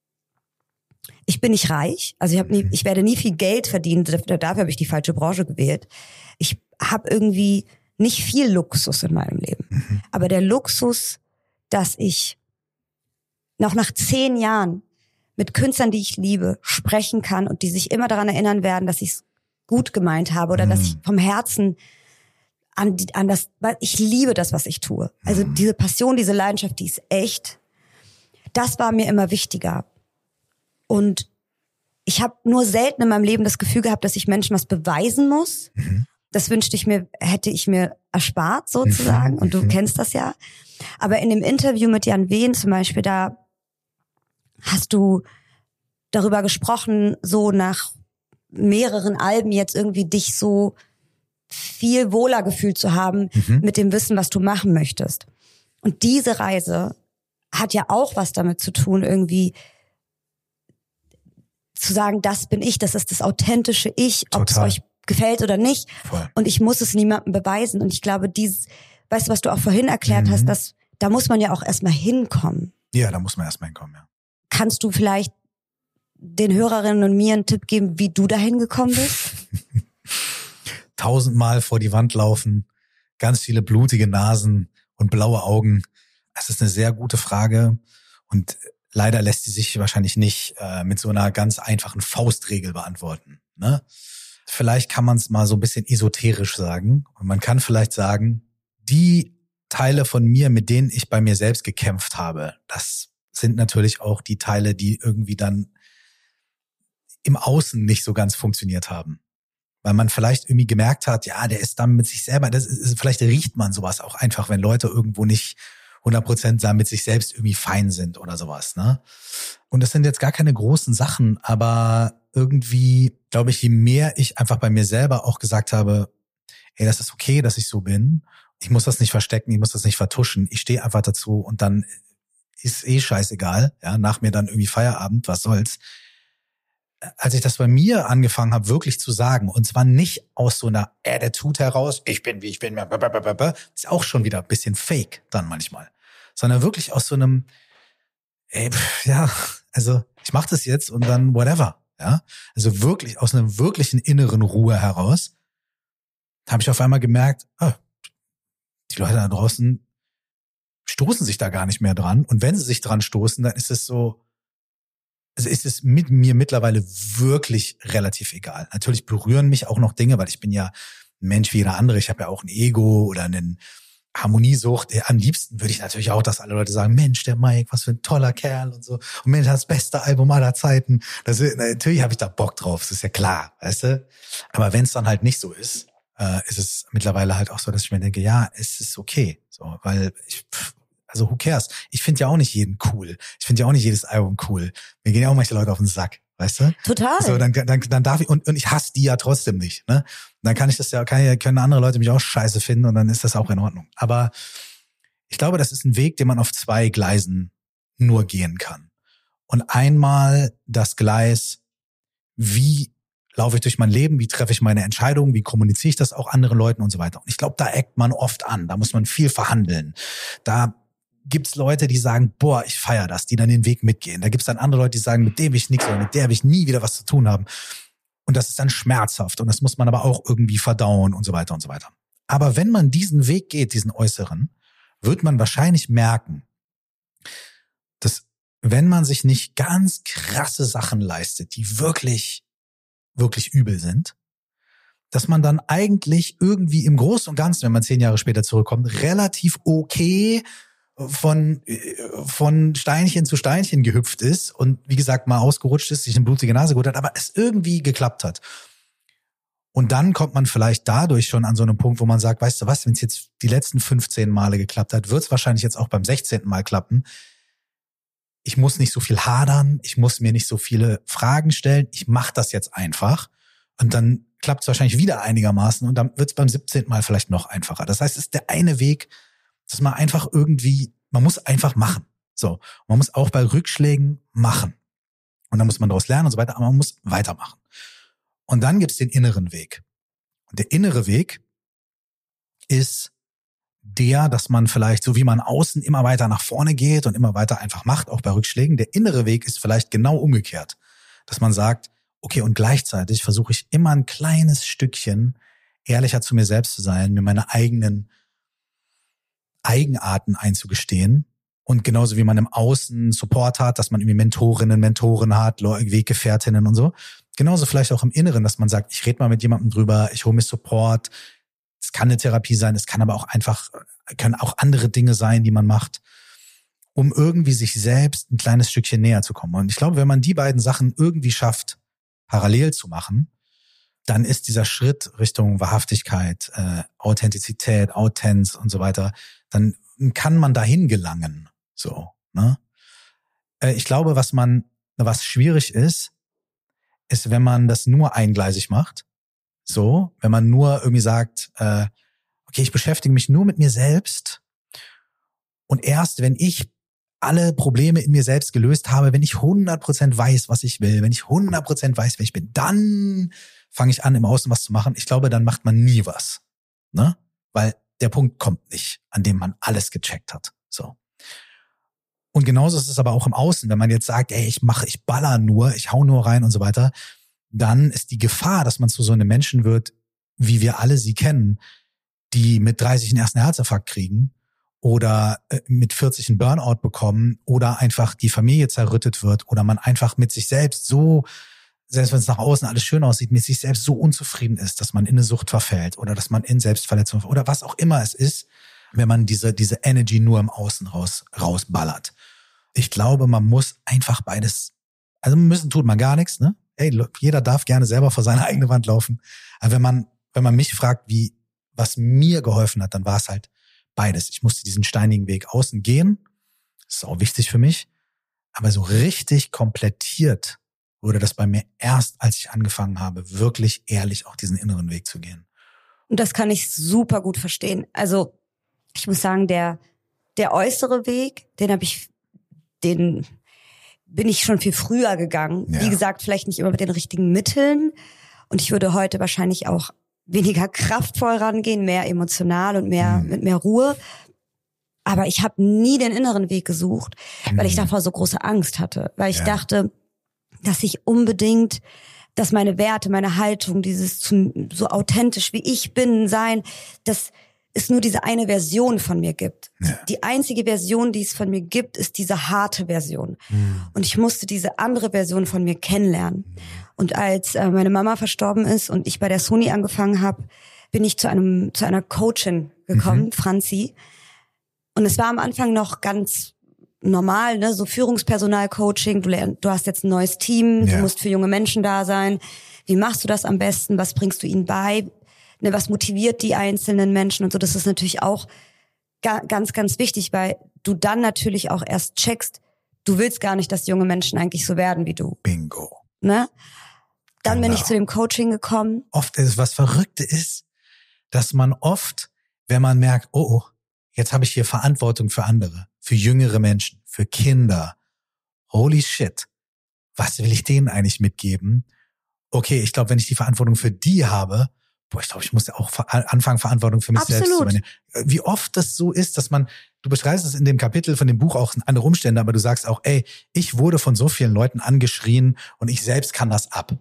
ich bin nicht reich, also ich habe nie, ich werde nie viel Geld verdienen, dafür habe ich die falsche Branche gewählt. Ich habe irgendwie nicht viel Luxus in meinem Leben. Mhm. Aber der Luxus, dass ich noch nach zehn Jahren mit Künstlern, die ich liebe, sprechen kann und die sich immer daran erinnern werden, dass ich es gut gemeint habe oder mhm. dass ich vom Herzen an, an das, weil ich liebe das, was ich tue. Also mhm. diese Passion, diese Leidenschaft, die ist echt. Das war mir immer wichtiger. Und ich habe nur selten in meinem Leben das Gefühl gehabt, dass ich Menschen was beweisen muss. Mhm. Das wünschte ich mir, hätte ich mir erspart sozusagen. Und du kennst das ja. Aber in dem Interview mit Jan Wehn zum Beispiel, da hast du darüber gesprochen, so nach mehreren Alben jetzt irgendwie dich so viel wohler gefühlt zu haben Mhm. mit dem Wissen, was du machen möchtest. Und diese Reise hat ja auch was damit zu tun, irgendwie zu sagen, das bin ich, das ist das authentische Ich, ob es Total. euch gefällt oder nicht. Voll. Und ich muss es niemandem beweisen. Und ich glaube, dieses, weißt du, was du auch vorhin erklärt Mhm. hast, dass da muss man ja auch erstmal hinkommen. Ja, da muss man erstmal hinkommen, ja. Kannst du vielleicht den Hörerinnen und mir einen Tipp geben, wie du dahin gekommen bist? Tausendmal vor die Wand laufen, ganz viele blutige Nasen und blaue Augen. Das ist eine sehr gute Frage und leider lässt sie sich wahrscheinlich nicht äh, mit so einer ganz einfachen Faustregel beantworten. Ne? Vielleicht kann man es mal so ein bisschen esoterisch sagen und man kann vielleicht sagen, die Teile von mir, mit denen ich bei mir selbst gekämpft habe, das sind natürlich auch die Teile, die irgendwie dann im Außen nicht so ganz funktioniert haben. Weil man vielleicht irgendwie gemerkt hat, ja, der ist dann mit sich selber, das ist, vielleicht riecht man sowas auch einfach, wenn Leute irgendwo nicht hundert Prozent da mit sich selbst irgendwie fein sind oder sowas, ne? Und das sind jetzt gar keine großen Sachen, aber irgendwie, glaube ich, je mehr ich einfach bei mir selber auch gesagt habe, ey, das ist okay, dass ich so bin, ich muss das nicht verstecken, ich muss das nicht vertuschen, ich stehe einfach dazu und dann ist eh scheißegal, ja, nach mir dann irgendwie Feierabend, was soll's. Als ich das bei mir angefangen habe, wirklich zu sagen, und zwar nicht aus so einer Attitude heraus, ich bin wie ich bin, ist auch schon wieder ein bisschen fake dann manchmal, sondern wirklich aus so einem, ey, pff, ja, also ich mache das jetzt und dann whatever, ja, also wirklich aus einer wirklichen inneren Ruhe heraus, habe ich auf einmal gemerkt, oh, die Leute da draußen stoßen sich da gar nicht mehr dran und wenn sie sich dran stoßen, dann ist es so, also ist es mit mir mittlerweile wirklich relativ egal. Natürlich berühren mich auch noch Dinge, weil ich bin ja ein Mensch wie jeder andere. Ich habe ja auch ein Ego oder einen Harmoniesucht. Am liebsten würde ich natürlich auch, dass alle Leute sagen, Mensch, der Mike, was für ein toller Kerl und so. Und Mensch, das beste Album aller Zeiten. Das ist, natürlich habe ich da Bock drauf, das ist ja klar, weißt du. Aber wenn es dann halt nicht so ist, äh, ist es mittlerweile halt auch so, dass ich mir denke, ja, es ist okay. So, weil ich... Pff, also who cares? Ich finde ja auch nicht jeden cool. Ich finde ja auch nicht jedes Album cool. Mir gehen ja auch manche Leute auf den Sack, weißt du? Total. So, dann, dann, dann darf ich, und, und ich hasse die ja trotzdem nicht, ne? Dann kann ich das ja, kann ja, können andere Leute mich auch scheiße finden und dann ist das auch in Ordnung. Aber ich glaube, das ist ein Weg, den man auf zwei Gleisen nur gehen kann. Und einmal das Gleis, wie laufe ich durch mein Leben, wie treffe ich meine Entscheidungen, wie kommuniziere ich das auch anderen Leuten und so weiter. Und ich glaube, da eckt man oft an, da muss man viel verhandeln. Da gibt's Leute, die sagen, boah, ich feiere das, die dann den Weg mitgehen. Da gibt's dann andere Leute, die sagen, mit dem will ich nichts oder mit der will ich nie wieder was zu tun haben. Und das ist dann schmerzhaft und das muss man aber auch irgendwie verdauen und so weiter und so weiter. Aber wenn man diesen Weg geht, diesen äußeren, wird man wahrscheinlich merken, dass wenn man sich nicht ganz krasse Sachen leistet, die wirklich, wirklich übel sind, dass man dann eigentlich irgendwie im Großen und Ganzen, wenn man zehn Jahre später zurückkommt, relativ okay von von Steinchen zu Steinchen gehüpft ist und wie gesagt mal ausgerutscht ist, sich eine blutige Nase geholt hat, aber es irgendwie geklappt hat. Und dann kommt man vielleicht dadurch schon an so einen Punkt, wo man sagt, weißt du was, wenn es jetzt die letzten fünfzehn Male geklappt hat, wird es wahrscheinlich jetzt auch beim sechzehnten Mal klappen. Ich muss nicht so viel hadern, ich muss mir nicht so viele Fragen stellen, ich mache das jetzt einfach und dann klappt es wahrscheinlich wieder einigermaßen und dann wird es beim siebzehnten Mal vielleicht noch einfacher. Das heißt, es ist der eine Weg, dass man einfach irgendwie, man muss einfach machen. So, man muss auch bei Rückschlägen machen. Und dann muss man daraus lernen und so weiter, aber man muss weitermachen. Und dann gibt es den inneren Weg. Und der innere Weg ist der, dass man vielleicht, so wie man außen immer weiter nach vorne geht und immer weiter einfach macht, auch bei Rückschlägen, der innere Weg ist vielleicht genau umgekehrt. Dass man sagt, okay, und gleichzeitig versuche ich immer ein kleines Stückchen ehrlicher zu mir selbst zu sein, mir meine eigenen Eigenarten einzugestehen. Und genauso wie man im Außen Support hat, dass man irgendwie Mentorinnen, Mentoren hat, Weggefährtinnen und so. Genauso vielleicht auch im Inneren, dass man sagt, ich rede mal mit jemandem drüber, ich hole mir Support. Es kann eine Therapie sein, es kann aber auch einfach, können auch andere Dinge sein, die man macht, um irgendwie sich selbst ein kleines Stückchen näher zu kommen. Und ich glaube, wenn man die beiden Sachen irgendwie schafft, parallel zu machen, dann ist dieser Schritt Richtung Wahrhaftigkeit, äh, Authentizität, Autenz und so weiter, dann kann man dahin gelangen. So, ne? Äh, ich glaube, was man, was schwierig ist, ist, wenn man das nur eingleisig macht. So, wenn man nur irgendwie sagt, äh, okay, ich beschäftige mich nur mit mir selbst und erst wenn ich alle Probleme in mir selbst gelöst habe, wenn ich hundert Prozent weiß, was ich will, wenn ich hundert Prozent weiß, wer ich bin, dann fange ich an, im Außen was zu machen. Ich glaube, dann macht man nie was, ne? Weil der Punkt kommt nicht, an dem man alles gecheckt hat. So. Und genauso ist es aber auch im Außen, wenn man jetzt sagt, ey, ich mache, ich baller nur, ich hau nur rein und so weiter, dann ist die Gefahr, dass man zu so einem Menschen wird, wie wir alle sie kennen, die mit dreißig einen ersten Herzinfarkt kriegen oder mit vierzig einen Burnout bekommen oder einfach die Familie zerrüttet wird oder man einfach mit sich selbst so, selbst wenn es nach außen alles schön aussieht, mit sich selbst so unzufrieden ist, dass man in eine Sucht verfällt oder dass man in Selbstverletzung oder was auch immer es ist, wenn man diese diese Energy nur im Außen raus rausballert. Ich glaube, man muss einfach beides, also müssen tut man gar nichts, ne? Ey, jeder darf gerne selber vor seine eigene Wand laufen. Aber wenn man wenn man mich fragt, wie was mir geholfen hat, dann war es halt beides. Ich musste diesen steinigen Weg außen gehen. Das ist auch wichtig für mich. Aber so richtig komplettiert wurde das bei mir erst, als ich angefangen habe, wirklich ehrlich auch diesen inneren Weg zu gehen. Und das kann ich super gut verstehen. Also ich muss sagen, der der äußere Weg, den habe ich, den bin ich schon viel früher gegangen. Ja. Wie gesagt, vielleicht nicht immer mit den richtigen Mitteln. Und ich würde heute wahrscheinlich auch weniger kraftvoll rangehen, mehr emotional und mehr mhm. mit mehr Ruhe. Aber ich habe nie den inneren Weg gesucht, mhm. weil ich davor so große Angst hatte. Weil ich ja. dachte, dass ich unbedingt, dass meine Werte, meine Haltung, dieses so authentisch wie ich bin sein, dass es nur diese eine Version von mir gibt. Ja. Die einzige Version, die es von mir gibt, ist diese harte Version. Mhm. Und ich musste diese andere Version von mir kennenlernen. Mhm. Und als äh, meine Mama verstorben ist und ich bei der Sony angefangen habe, bin ich zu einem zu einer Coachin gekommen, mhm. Franzi. Und es war am Anfang noch ganz normal, ne, so Führungspersonal-Coaching. Du lernst, du hast jetzt ein neues Team, ja. du musst für junge Menschen da sein. Wie machst du das am besten? Was bringst du ihnen bei? Ne, was motiviert die einzelnen Menschen und so? Das ist natürlich auch ga, ganz, ganz wichtig, weil du dann natürlich auch erst checkst, du willst gar nicht, dass junge Menschen eigentlich so werden wie du. Bingo. Ne? Dann genau. bin ich zu dem Coaching gekommen. Oft ist, was Verrückte ist, dass man oft, wenn man merkt, oh, oh, jetzt habe ich hier Verantwortung für andere, für jüngere Menschen, für Kinder. Holy shit, was will ich denen eigentlich mitgeben? Okay, ich glaube, wenn ich die Verantwortung für die habe, boah, ich glaube, ich muss ja auch anfangen, Verantwortung für mich Absolut. selbst zu übernehmen. Wie oft das so ist, dass man, du beschreibst es in dem Kapitel von dem Buch auch andere Umstände, aber du sagst auch, ey, ich wurde von so vielen Leuten angeschrien und ich selbst kann das ab.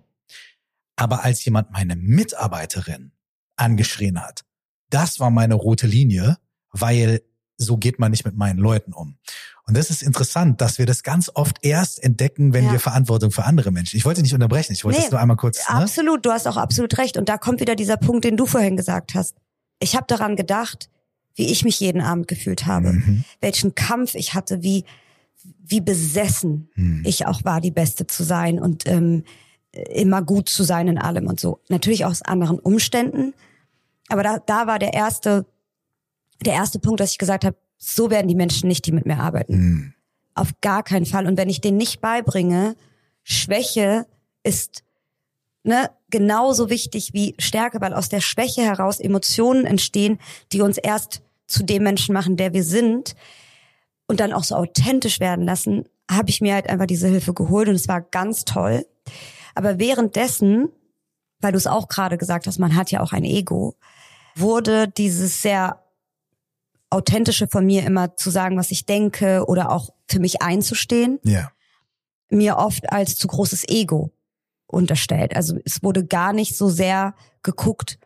Aber als jemand meine Mitarbeiterin angeschrien hat, das war meine rote Linie, weil so geht man nicht mit meinen Leuten um. Und das ist interessant, dass wir das ganz oft erst entdecken, wenn ja. wir Verantwortung für andere Menschen. Ich wollte nicht unterbrechen, ich wollte nee, das nur einmal kurz. Ne? Absolut, du hast auch absolut recht. Und da kommt wieder dieser Punkt, den du vorhin gesagt hast. Ich habe daran gedacht, wie ich mich jeden Abend gefühlt habe, mhm. welchen Kampf ich hatte, wie wie besessen mhm. ich auch war, die Beste zu sein und ähm, immer gut zu sein in allem und so. Natürlich auch aus anderen Umständen, aber da da war der erste der erste Punkt, dass ich gesagt habe, so werden die Menschen nicht, die mit mir arbeiten. Mhm. Auf gar keinen Fall. Und wenn ich denen nicht beibringe, Schwäche ist ne genauso wichtig wie Stärke, weil aus der Schwäche heraus Emotionen entstehen, die uns erst zu dem Menschen machen, der wir sind und dann auch so authentisch werden lassen, habe ich mir halt einfach diese Hilfe geholt und es war ganz toll. Aber währenddessen, weil du es auch gerade gesagt hast, man hat ja auch ein Ego, wurde dieses sehr authentische von mir immer zu sagen, was ich denke oder auch für mich einzustehen, ja. mir oft als zu großes Ego unterstellt. Also es wurde gar nicht so sehr geguckt,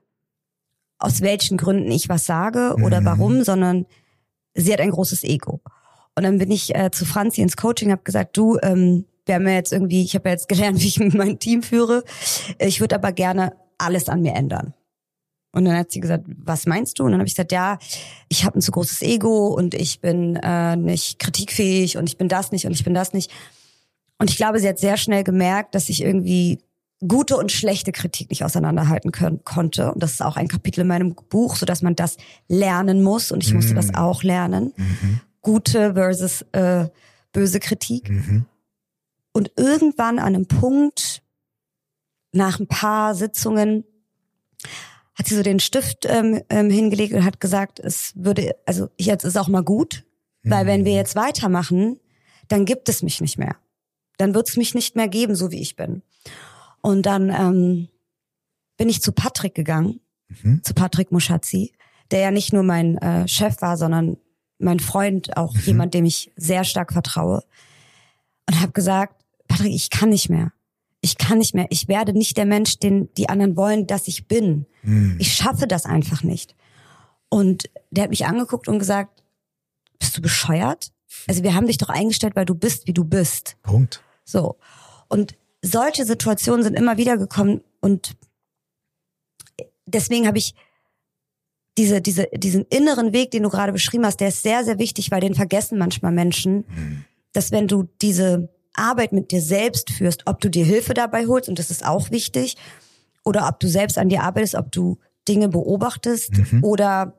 aus welchen Gründen ich was sage mhm. oder warum, sondern sie hat ein großes Ego. Und dann bin ich äh, zu Franzi ins Coaching, habe gesagt, du, ähm, wir haben ja jetzt irgendwie, ich habe ja jetzt gelernt, wie ich mein Team führe. Ich würde aber gerne alles an mir ändern. Und dann hat sie gesagt, was meinst du? Und dann habe ich gesagt, ja, ich habe ein zu großes Ego und ich bin äh, nicht kritikfähig und ich bin das nicht und ich bin das nicht. Und ich glaube, sie hat sehr schnell gemerkt, dass ich irgendwie gute und schlechte Kritik nicht auseinanderhalten können, konnte. Und das ist auch ein Kapitel in meinem Buch, sodass man das lernen muss. Und ich musste mhm. das auch lernen. Mhm. Gute versus äh, böse Kritik. Mhm. Und irgendwann an einem Punkt nach ein paar Sitzungen hat sie so den Stift ähm, ähm, hingelegt und hat gesagt, es würde, also jetzt ist auch mal gut, mhm. weil wenn wir jetzt weitermachen, dann gibt es mich nicht mehr. Dann wird es mich nicht mehr geben, so wie ich bin. Und dann ähm, bin ich zu Patrick gegangen, mhm. zu Patrick Muschazzi, der ja nicht nur mein äh, Chef war, sondern mein Freund, auch mhm. jemand, dem ich sehr stark vertraue. Und habe gesagt, Patrick, ich kann nicht mehr. Ich kann nicht mehr. Ich werde nicht der Mensch, den die anderen wollen, dass ich bin. Mhm. Ich schaffe das einfach nicht. Und der hat mich angeguckt und gesagt, bist du bescheuert? Also wir haben dich doch eingestellt, weil du bist, wie du bist. Punkt. So. Und solche Situationen sind immer wieder gekommen und deswegen habe ich diese, diese, diesen inneren Weg, den du gerade beschrieben hast, der ist sehr, sehr wichtig, weil den vergessen manchmal Menschen, mhm. dass wenn du diese Arbeit mit dir selbst führst, ob du dir Hilfe dabei holst, und das ist auch wichtig, oder ob du selbst an dir arbeitest, ob du Dinge beobachtest mhm. oder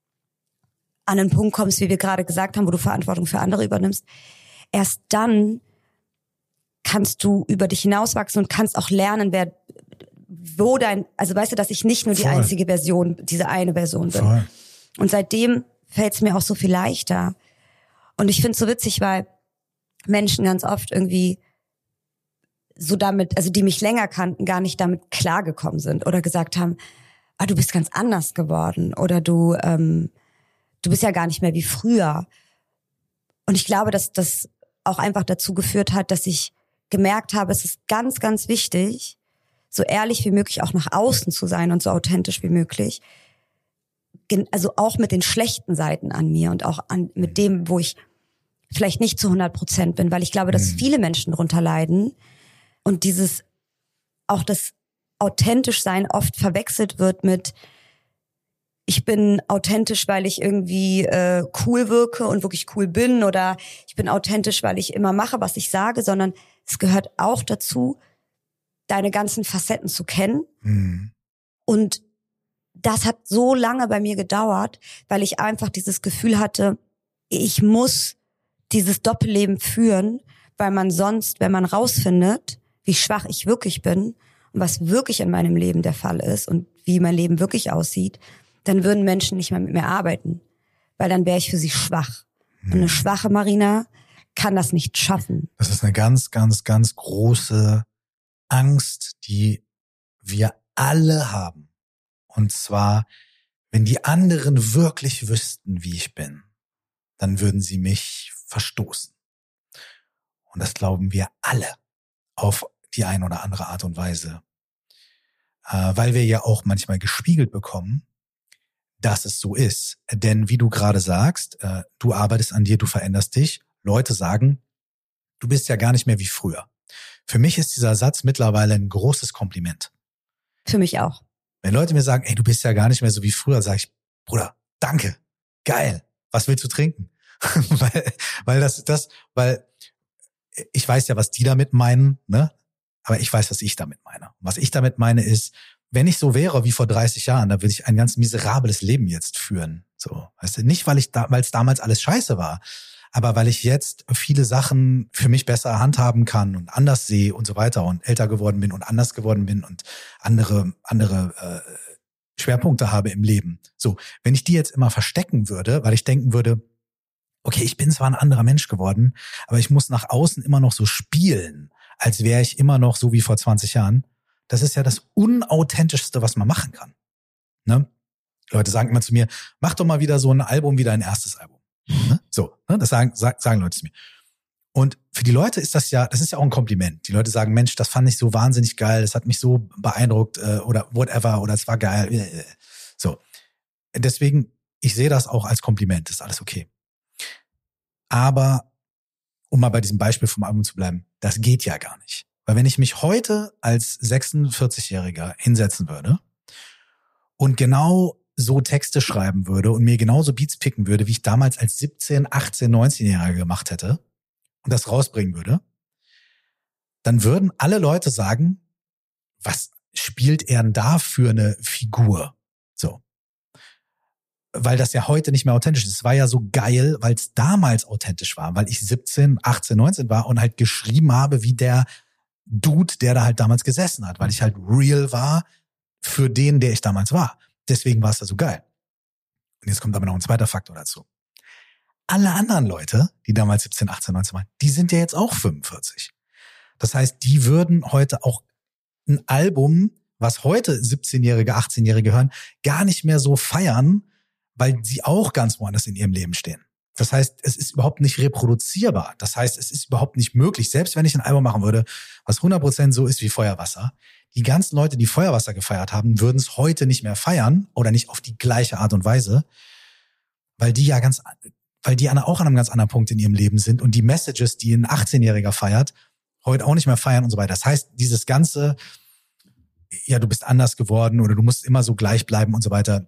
an einen Punkt kommst, wie wir gerade gesagt haben, wo du Verantwortung für andere übernimmst, erst dann kannst du über dich hinauswachsen und kannst auch lernen, wer, wo dein, also weißt du, dass ich nicht nur die Voll. einzige Version, diese eine Version bin. Voll. Und seitdem fällt es mir auch so viel leichter. Und ich finde es so witzig, weil Menschen ganz oft irgendwie so damit, also die mich länger kannten, gar nicht damit klargekommen sind oder gesagt haben, ah, du bist ganz anders geworden oder du, ähm, du bist ja gar nicht mehr wie früher. Und ich glaube, dass das auch einfach dazu geführt hat, dass ich gemerkt habe, es ist ganz, ganz wichtig, so ehrlich wie möglich auch nach außen zu sein und so authentisch wie möglich. Also auch mit den schlechten Seiten an mir und auch an, mit dem, wo ich vielleicht nicht zu hundert Prozent bin, weil ich glaube, dass viele Menschen darunter leiden und dieses, auch das authentisch sein oft verwechselt wird mit, ich bin authentisch, weil ich irgendwie äh, cool wirke und wirklich cool bin, oder ich bin authentisch, weil ich immer mache, was ich sage, sondern es gehört auch dazu, deine ganzen Facetten zu kennen. Mhm. Und das hat so lange bei mir gedauert, weil ich einfach dieses Gefühl hatte, ich muss dieses Doppelleben führen, weil man sonst, wenn man rausfindet, wie schwach ich wirklich bin und was wirklich in meinem Leben der Fall ist und wie mein Leben wirklich aussieht, dann würden Menschen nicht mehr mit mir arbeiten, weil dann wäre ich für sie schwach. Und eine schwache Marina kann das nicht schaffen. Das ist eine ganz, ganz, ganz große Angst, die wir alle haben. Und zwar, wenn die anderen wirklich wüssten, wie ich bin, dann würden sie mich verstoßen. Und das glauben wir alle auf die eine oder andere Art und Weise. Äh, weil wir ja auch manchmal gespiegelt bekommen, dass es so ist. Denn wie du gerade sagst, äh, du arbeitest an dir, du veränderst dich. Leute sagen, du bist ja gar nicht mehr wie früher. Für mich ist dieser Satz mittlerweile ein großes Kompliment. Für mich auch. Wenn Leute mir sagen, ey, du bist ja gar nicht mehr so wie früher, sage ich, Bruder, danke, geil, was willst du trinken? weil, weil das, das, weil ich weiß ja, was die damit meinen, ne? Aber ich weiß, was ich damit meine. Und was ich damit meine ist, wenn ich so wäre wie vor dreißig Jahren, dann würde ich ein ganz miserables Leben jetzt führen. So, weißt du, nicht, weil ich da, weil es damals alles scheiße war, aber weil ich jetzt viele Sachen für mich besser handhaben kann und anders sehe und so weiter und älter geworden bin und anders geworden bin und andere andere äh, Schwerpunkte habe im Leben. So, wenn ich die jetzt immer verstecken würde, weil ich denken würde, okay, ich bin zwar ein anderer Mensch geworden, aber ich muss nach außen immer noch so spielen, als wäre ich immer noch so wie vor zwanzig Jahren. Das ist ja das Unauthentischste, was man machen kann. Ne? Leute sagen immer zu mir, mach doch mal wieder so ein Album wie dein erstes Album. Ne? So, ne? Das sagen, sagen Leute zu mir. Und für die Leute ist das ja, das ist ja auch ein Kompliment. Die Leute sagen, Mensch, das fand ich so wahnsinnig geil, das hat mich so beeindruckt äh, oder whatever oder es war geil. So, deswegen, ich sehe das auch als Kompliment, ist alles okay. Aber, um mal bei diesem Beispiel vom Album zu bleiben, das geht ja gar nicht. Weil wenn ich mich heute als sechsundvierzigjähriger hinsetzen würde und genau so Texte schreiben würde und mir genauso Beats picken würde, wie ich damals als siebzehn-, achtzehn-, neunzehnjähriger gemacht hätte und das rausbringen würde, dann würden alle Leute sagen, was spielt er denn da für eine Figur? So. Weil das ja heute nicht mehr authentisch ist. Es war ja so geil, weil es damals authentisch war, weil ich siebzehn, achtzehn, neunzehn war und halt geschrieben habe wie der Dude, der da halt damals gesessen hat, weil ich halt real war für den, der ich damals war. Deswegen war es da so geil. Und jetzt kommt aber noch ein zweiter Faktor dazu. Alle anderen Leute, die damals siebzehn, achtzehn, neunzehn waren, die sind ja jetzt auch fünfundvierzig. Das heißt, die würden heute auch ein Album, was heute siebzehnjährige, achtzehnjährige hören, gar nicht mehr so feiern, weil sie auch ganz woanders in ihrem Leben stehen. Das heißt, es ist überhaupt nicht reproduzierbar. Das heißt, es ist überhaupt nicht möglich, selbst wenn ich ein Album machen würde, was hundert Prozent so ist wie Feuerwasser. Die ganzen Leute, die Feuerwasser gefeiert haben, würden es heute nicht mehr feiern oder nicht auf die gleiche Art und Weise, weil die ja ganz, weil die auch an einem ganz anderen Punkt in ihrem Leben sind und die Messages, die ein achtzehnjähriger feiert, heute auch nicht mehr feiern und so weiter. Das heißt, dieses ganze, ja, du bist anders geworden oder du musst immer so gleich bleiben und so weiter.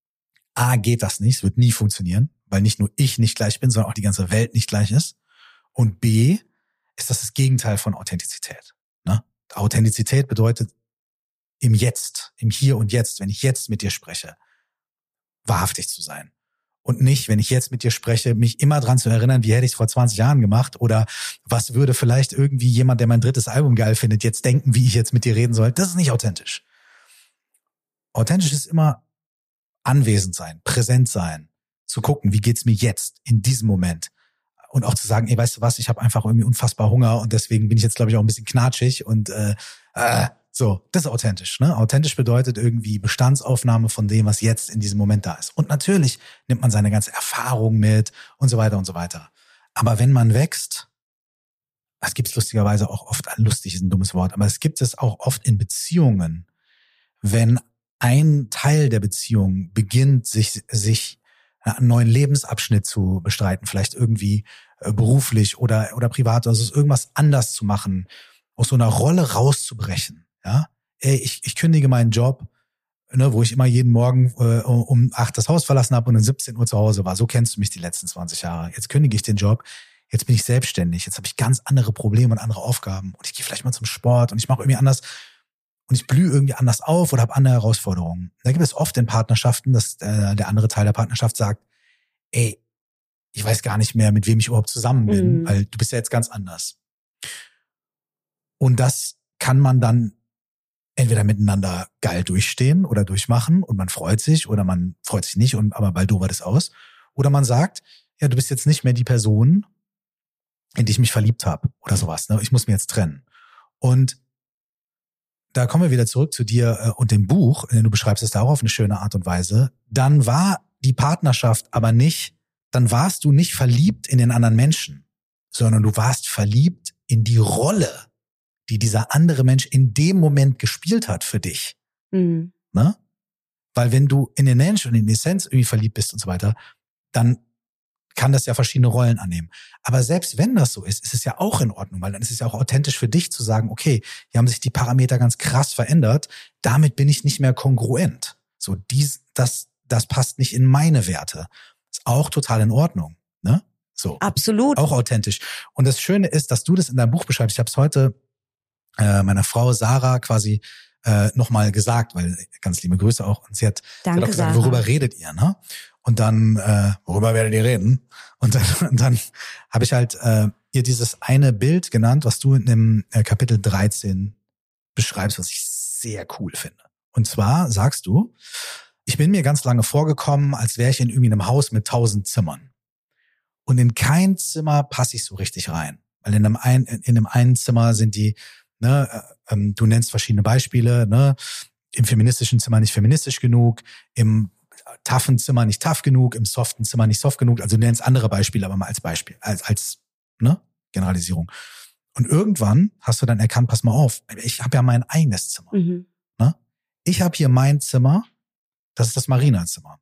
A, geht das nicht, es wird nie funktionieren, weil nicht nur ich nicht gleich bin, sondern auch die ganze Welt nicht gleich ist. Und B, ist das das Gegenteil von Authentizität. Ne? Authentizität bedeutet im Jetzt, im Hier und Jetzt, wenn ich jetzt mit dir spreche, wahrhaftig zu sein. Und nicht, wenn ich jetzt mit dir spreche, mich immer dran zu erinnern, wie hätte ich es vor zwanzig Jahren gemacht oder was würde vielleicht irgendwie jemand, der mein drittes Album geil findet, jetzt denken, wie ich jetzt mit dir reden soll. Das ist nicht authentisch. Authentisch ist immer anwesend sein, präsent sein, zu gucken, wie geht's mir jetzt in diesem Moment und auch zu sagen, ey, weißt du was, ich habe einfach irgendwie unfassbar Hunger und deswegen bin ich jetzt, glaube ich, auch ein bisschen knatschig und äh, äh, so, das ist authentisch. Ne? Authentisch bedeutet irgendwie Bestandsaufnahme von dem, was jetzt in diesem Moment da ist. Und natürlich nimmt man seine ganze Erfahrung mit und so weiter und so weiter. Aber wenn man wächst, das gibt es lustigerweise auch oft, lustig ist ein dummes Wort, aber es gibt es auch oft in Beziehungen, wenn ein Teil der Beziehung beginnt, sich, sich einen neuen Lebensabschnitt zu bestreiten, vielleicht irgendwie äh, beruflich oder, oder privat, also irgendwas anders zu machen, aus so einer Rolle rauszubrechen. Ja, ey, ich, ich kündige meinen Job, ne, wo ich immer jeden Morgen äh, um acht das Haus verlassen habe und um siebzehn Uhr zu Hause war. So kennst du mich die letzten zwanzig Jahre. Jetzt kündige ich den Job, jetzt bin ich selbstständig, jetzt habe ich ganz andere Probleme und andere Aufgaben und ich gehe vielleicht mal zum Sport und ich mache irgendwie anders und ich blühe irgendwie anders auf oder habe andere Herausforderungen. Da gibt es oft in Partnerschaften, dass äh, der andere Teil der Partnerschaft sagt, ey, ich weiß gar nicht mehr, mit wem ich überhaupt zusammen bin, mhm. weil du bist ja jetzt ganz anders. Und das kann man dann entweder miteinander geil durchstehen oder durchmachen und man freut sich oder man freut sich nicht und aber bald dovert es aus. Oder man sagt, ja, du bist jetzt nicht mehr die Person, in die ich mich verliebt habe oder sowas. Ne? Ich muss mir jetzt trennen. Und da kommen wir wieder zurück zu dir und dem Buch. Du beschreibst es da auch auf eine schöne Art und Weise. Dann war die Partnerschaft aber nicht, dann warst du nicht verliebt in den anderen Menschen, sondern du warst verliebt in die Rolle, die dieser andere Mensch in dem Moment gespielt hat für dich. Mhm. Ne? Weil wenn du in den Mensch und in die Essenz irgendwie verliebt bist und so weiter, dann kann das ja verschiedene Rollen annehmen. Aber selbst wenn das so ist, ist es ja auch in Ordnung, weil dann ist es ja auch authentisch für dich zu sagen, okay, hier haben sich die Parameter ganz krass verändert, damit bin ich nicht mehr kongruent. So, dies, das, das passt nicht in meine Werte. Ist auch total in Ordnung, ne? So. Absolut. Auch authentisch. Und das Schöne ist, dass du das in deinem Buch beschreibst. Ich habe es heute äh, meiner Frau Sarah quasi äh, nochmal gesagt, weil ganz liebe Grüße auch. Und sie hat, Danke, sie hat auch gesagt, Sarah. worüber redet ihr, ne? Und dann, äh, worüber werdet ihr reden? Und dann, und dann habe ich halt äh, ihr dieses eine Bild genannt, was du in dem äh, Kapitel dreizehn beschreibst, was ich sehr cool finde. Und zwar sagst du, ich bin mir ganz lange vorgekommen, als wäre ich in irgendwie einem Haus mit tausend Zimmern. Und in kein Zimmer passe ich so richtig rein. Weil in einem, ein, in einem einen Zimmer sind die, ne, äh, ähm, du nennst verschiedene Beispiele, ne, im feministischen Zimmer nicht feministisch genug, im toughen Zimmer nicht tough genug, im soften Zimmer nicht soft genug. Also du nennst andere Beispiele, aber mal als Beispiel, als, als ne, Generalisierung. Und irgendwann hast du dann erkannt, pass mal auf, ich habe ja mein eigenes Zimmer. Mhm. Ne? Ich habe hier mein Zimmer, das ist das Marina-Zimmer.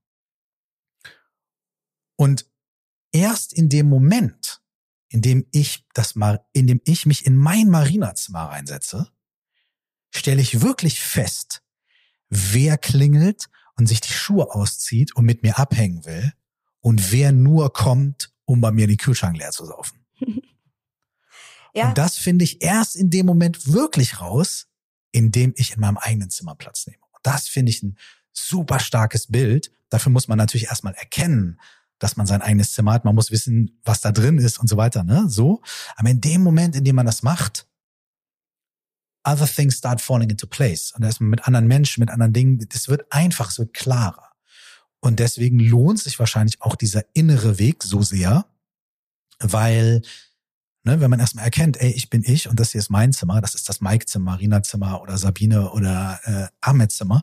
Und erst in dem Moment, in dem ich das Mar- in dem ich mich in mein Marina-Zimmer reinsetze, stelle ich wirklich fest, wer klingelt und sich die Schuhe auszieht und mit mir abhängen will und wer nur kommt, um bei mir den Kühlschrank leer zu saufen. Ja. Und das finde ich erst in dem Moment wirklich raus, in dem ich in meinem eigenen Zimmer Platz nehme. Und das finde ich ein super starkes Bild. Dafür muss man natürlich erstmal erkennen, dass man sein eigenes Zimmer hat. Man muss wissen, was da drin ist und so weiter, ne? So. Aber in dem Moment, in dem man das macht, other things start falling into place. Und da ist man mit anderen Menschen, mit anderen Dingen, es wird einfach, es wird klarer. Und deswegen lohnt sich wahrscheinlich auch dieser innere Weg so sehr, weil, ne, wenn man erstmal erkennt, ey, ich bin ich und das hier ist mein Zimmer, das ist das Mike-Zimmer, Marina-Zimmer oder Sabine oder äh, Ahmed-Zimmer,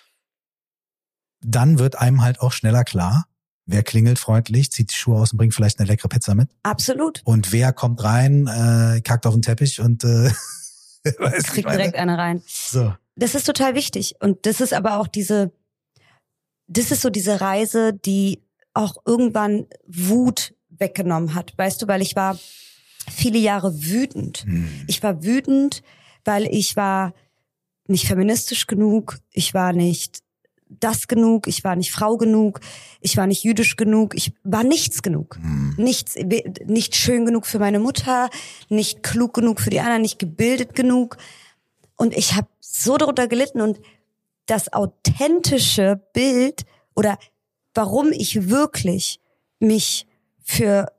dann wird einem halt auch schneller klar, wer klingelt freundlich, zieht die Schuhe aus und bringt vielleicht eine leckere Pizza mit. Absolut. Und wer kommt rein, äh, kackt auf den Teppich und äh, weiß kriegt direkt eine rein. So. Das ist total wichtig. Und das ist aber auch diese, das ist so diese Reise, die auch irgendwann Wut weggenommen hat. Weißt du, weil ich war viele Jahre wütend. Hm. Ich war wütend, weil ich war nicht feministisch genug, ich war nicht das genug, ich war nicht Frau genug, ich war nicht jüdisch genug, ich war nichts genug. Hm. Nichts, nicht schön genug für meine Mutter, nicht klug genug für die anderen, nicht gebildet genug. Und ich habe so darunter gelitten und das authentische Bild oder warum ich wirklich mich für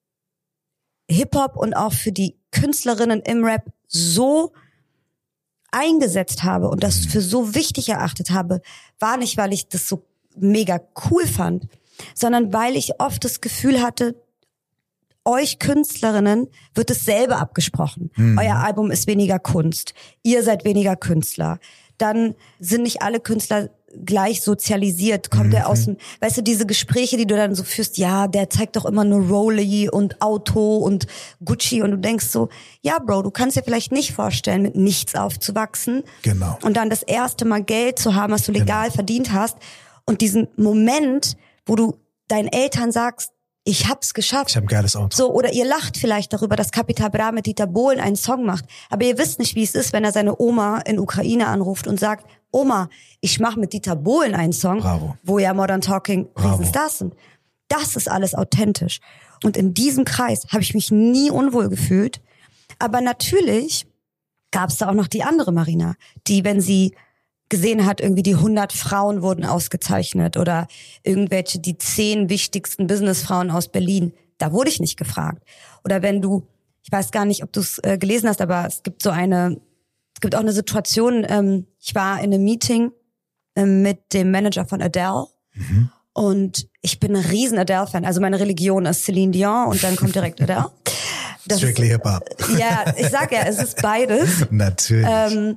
Hip-Hop und auch für die Künstlerinnen im Rap so eingesetzt habe und das für so wichtig erachtet habe, war nicht, weil ich das so mega cool fand, sondern weil ich oft das Gefühl hatte, euch Künstlerinnen wird es selber abgesprochen. Mhm. Euer Album ist weniger Kunst. Ihr seid weniger Künstler. Dann sind nicht alle Künstler gleich sozialisiert. Kommt mhm. er aus dem, weißt du, diese Gespräche, die du dann so führst, ja, der zeigt doch immer nur Rolly und Auto und Gucci und du denkst so, ja, Bro, du kannst dir vielleicht nicht vorstellen, mit nichts aufzuwachsen. Genau. Und dann das erste Mal Geld zu haben, was du legal genau. verdient hast und diesen Moment, wo du deinen Eltern sagst, ich hab's geschafft. Ich hab ein geiles Auto. So, oder ihr lacht vielleicht darüber, dass Capital Bra mit Dieter Bohlen einen Song macht. Aber ihr wisst nicht, wie es ist, wenn er seine Oma in Ukraine anruft und sagt, Oma, ich mache mit Dieter Bohlen einen Song, Bravo. wo ja Modern Talking Bravo. Riesenstars sind. Das ist alles authentisch. Und in diesem Kreis habe ich mich nie unwohl gefühlt. Aber natürlich gab es da auch noch die andere Marina, die, wenn sie gesehen hat, irgendwie die hundert Frauen wurden ausgezeichnet oder irgendwelche, die zehn wichtigsten Businessfrauen aus Berlin. Da wurde ich nicht gefragt. Oder wenn du, ich weiß gar nicht, ob du es äh, gelesen hast, aber es gibt so eine, es gibt auch eine Situation, ähm, ich war in einem Meeting ähm, mit dem Manager von Adele mhm. und ich bin ein riesen Adele-Fan. Also meine Religion ist Celine Dion und dann kommt direkt Adele. Das Strictly Hip-Hop. Ja, ich sag ja, es ist beides. Natürlich. Ähm,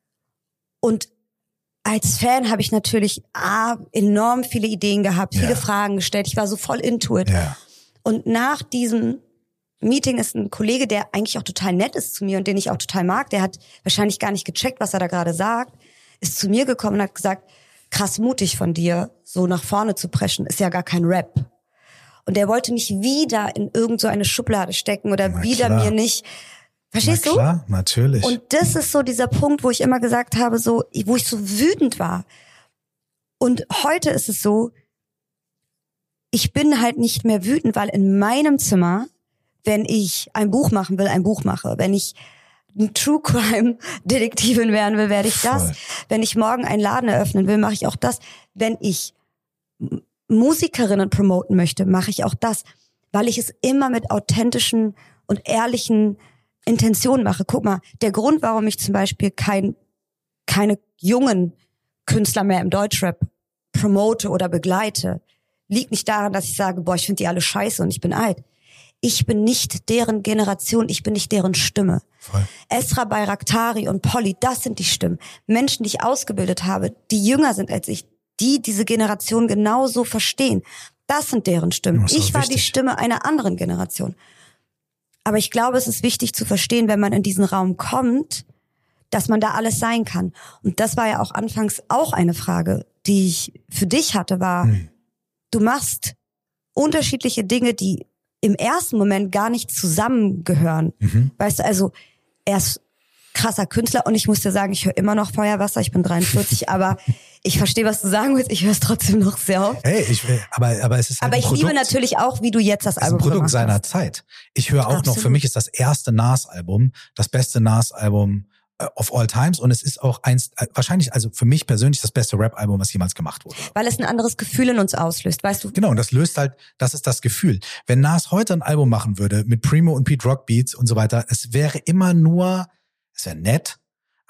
und als Fan habe ich natürlich ah, enorm viele Ideen gehabt, viele ja. Fragen gestellt. Ich war so voll into it. Ja. Und nach diesem Meeting ist ein Kollege, der eigentlich auch total nett ist zu mir und den ich auch total mag, der hat wahrscheinlich gar nicht gecheckt, was er da gerade sagt, ist zu mir gekommen und hat gesagt, krass mutig von dir, so nach vorne zu preschen, ist ja gar kein Rap. Und der wollte mich wieder in irgend so eine Schublade stecken oder Na wieder klar. mir nicht... Verstehst Na du? Klar, natürlich. Und das ist so dieser Punkt, wo ich immer gesagt habe, so, wo ich so wütend war. Und heute ist es so, ich bin halt nicht mehr wütend, weil in meinem Zimmer, wenn ich ein Buch machen will, ein Buch mache. Wenn ich ein True Crime Detektivin werden will, werde ich das. Voll. Wenn ich morgen einen Laden eröffnen will, mache ich auch das. Wenn ich Musikerinnen promoten möchte, mache ich auch das. Weil ich es immer mit authentischen und ehrlichen Intention mache. Guck mal, der Grund, warum ich zum Beispiel kein, keine jungen Künstler mehr im Deutschrap promote oder begleite, liegt nicht daran, dass ich sage, boah, ich finde die alle scheiße und ich bin alt. Ich bin nicht deren Generation, ich bin nicht deren Stimme. Voll. Esra Bayraktari und Polly, das sind die Stimmen. Menschen, die ich ausgebildet habe, die jünger sind als ich, die diese Generation genauso verstehen. Das sind deren Stimmen. Ich war die Stimme einer anderen Generation. Aber ich glaube, es ist wichtig zu verstehen, wenn man in diesen Raum kommt, dass man da alles sein kann. Und das war ja auch anfangs auch eine Frage, die ich für dich hatte, war, hm. du machst unterschiedliche Dinge, die im ersten Moment gar nicht zusammengehören. Mhm. Weißt du, also er ist krasser Künstler und ich muss dir sagen, ich höre immer noch Feuerwasser, ich bin dreiundvierzig, aber ich verstehe, was du sagen willst, ich höre es trotzdem noch sehr oft. Hey, ich will, aber, aber es ist halt aber ein ich Produkt, liebe natürlich auch, wie du jetzt das Album ist ein Produkt gemacht seiner hast. Zeit. Ich höre auch Absolut. noch, für mich ist das erste Nas-Album das beste Nas-Album of all times und es ist auch eins, wahrscheinlich, also für mich persönlich das beste Rap-Album, was jemals gemacht wurde. Weil es ein anderes Gefühl in uns auslöst, weißt du? Genau, und das löst halt, das ist das Gefühl. Wenn Nas heute ein Album machen würde mit Primo und Pete Rock Beats und so weiter, es wäre immer nur, es wäre nett,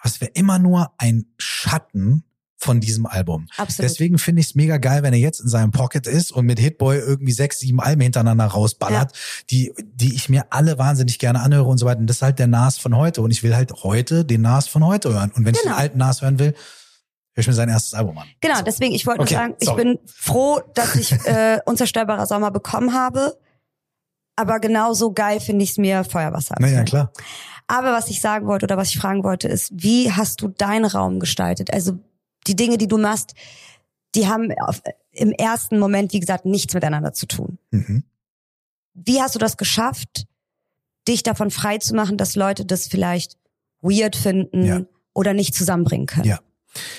Aber es wäre immer nur ein Schatten von diesem Album. Absolut. Deswegen finde ich es mega geil, wenn er jetzt in seinem Pocket ist und mit Hitboy irgendwie sechs, sieben Alben hintereinander rausballert, ja. die die ich mir alle wahnsinnig gerne anhöre und so weiter. Und das ist halt der Nas von heute. Und ich will halt heute den Nas von heute hören. Und wenn genau. ich den alten Nas hören will, höre ich mir sein erstes Album an. Genau, so. Deswegen, ich wollte okay, nur sagen, sorry. ich bin froh, dass ich äh, Unzerstörbarer Sommer bekommen habe. Aber genauso geil finde ich es mir, Feuerwasser. Na ja, klar. Aber was ich sagen wollte oder was ich fragen wollte ist, wie hast du deinen Raum gestaltet? Also die Dinge, die du machst, die haben auf, im ersten Moment, wie gesagt, nichts miteinander zu tun. Mhm. Wie hast du das geschafft, dich davon frei zu machen, dass Leute das vielleicht weird finden ja. oder nicht zusammenbringen können? Ja.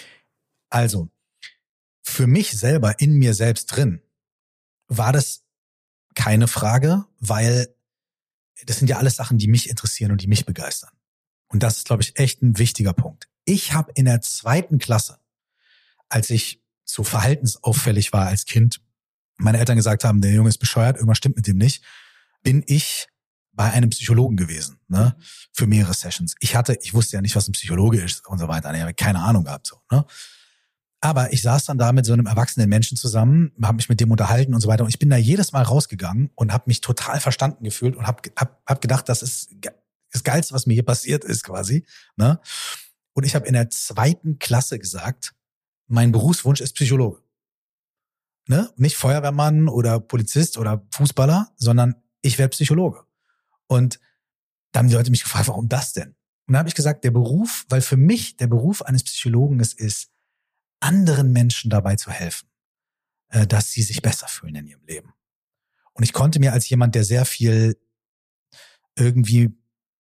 Also, für mich selber, in mir selbst drin, war das keine Frage, weil das sind ja alles Sachen, die mich interessieren und die mich begeistern. Und das ist, glaube ich, echt ein wichtiger Punkt. Ich habe in der zweiten Klasse, als ich so verhaltensauffällig war als Kind, meine Eltern gesagt haben, der Junge ist bescheuert, irgendwas stimmt mit dem nicht, bin ich bei einem Psychologen gewesen, ne, für mehrere Sessions. Ich hatte, ich wusste ja nicht, was ein Psychologe ist und so weiter. Ich habe keine Ahnung gehabt, so, ne. Aber ich saß dann da mit so einem erwachsenen Menschen zusammen, habe mich mit dem unterhalten und so weiter. Und ich bin da jedes Mal rausgegangen und habe mich total verstanden gefühlt und habe hab, hab gedacht, das ist das Geilste, was mir hier passiert ist, quasi, ne. Und ich habe in der zweiten Klasse gesagt, mein Berufswunsch ist Psychologe. Ne? Nicht Feuerwehrmann oder Polizist oder Fußballer, sondern ich werde Psychologe. Und dann haben die Leute mich gefragt, warum das denn? Und dann habe ich gesagt, der Beruf, weil für mich der Beruf eines Psychologen es ist, anderen Menschen dabei zu helfen, dass sie sich besser fühlen in ihrem Leben. Und ich konnte mir als jemand, der sehr viel irgendwie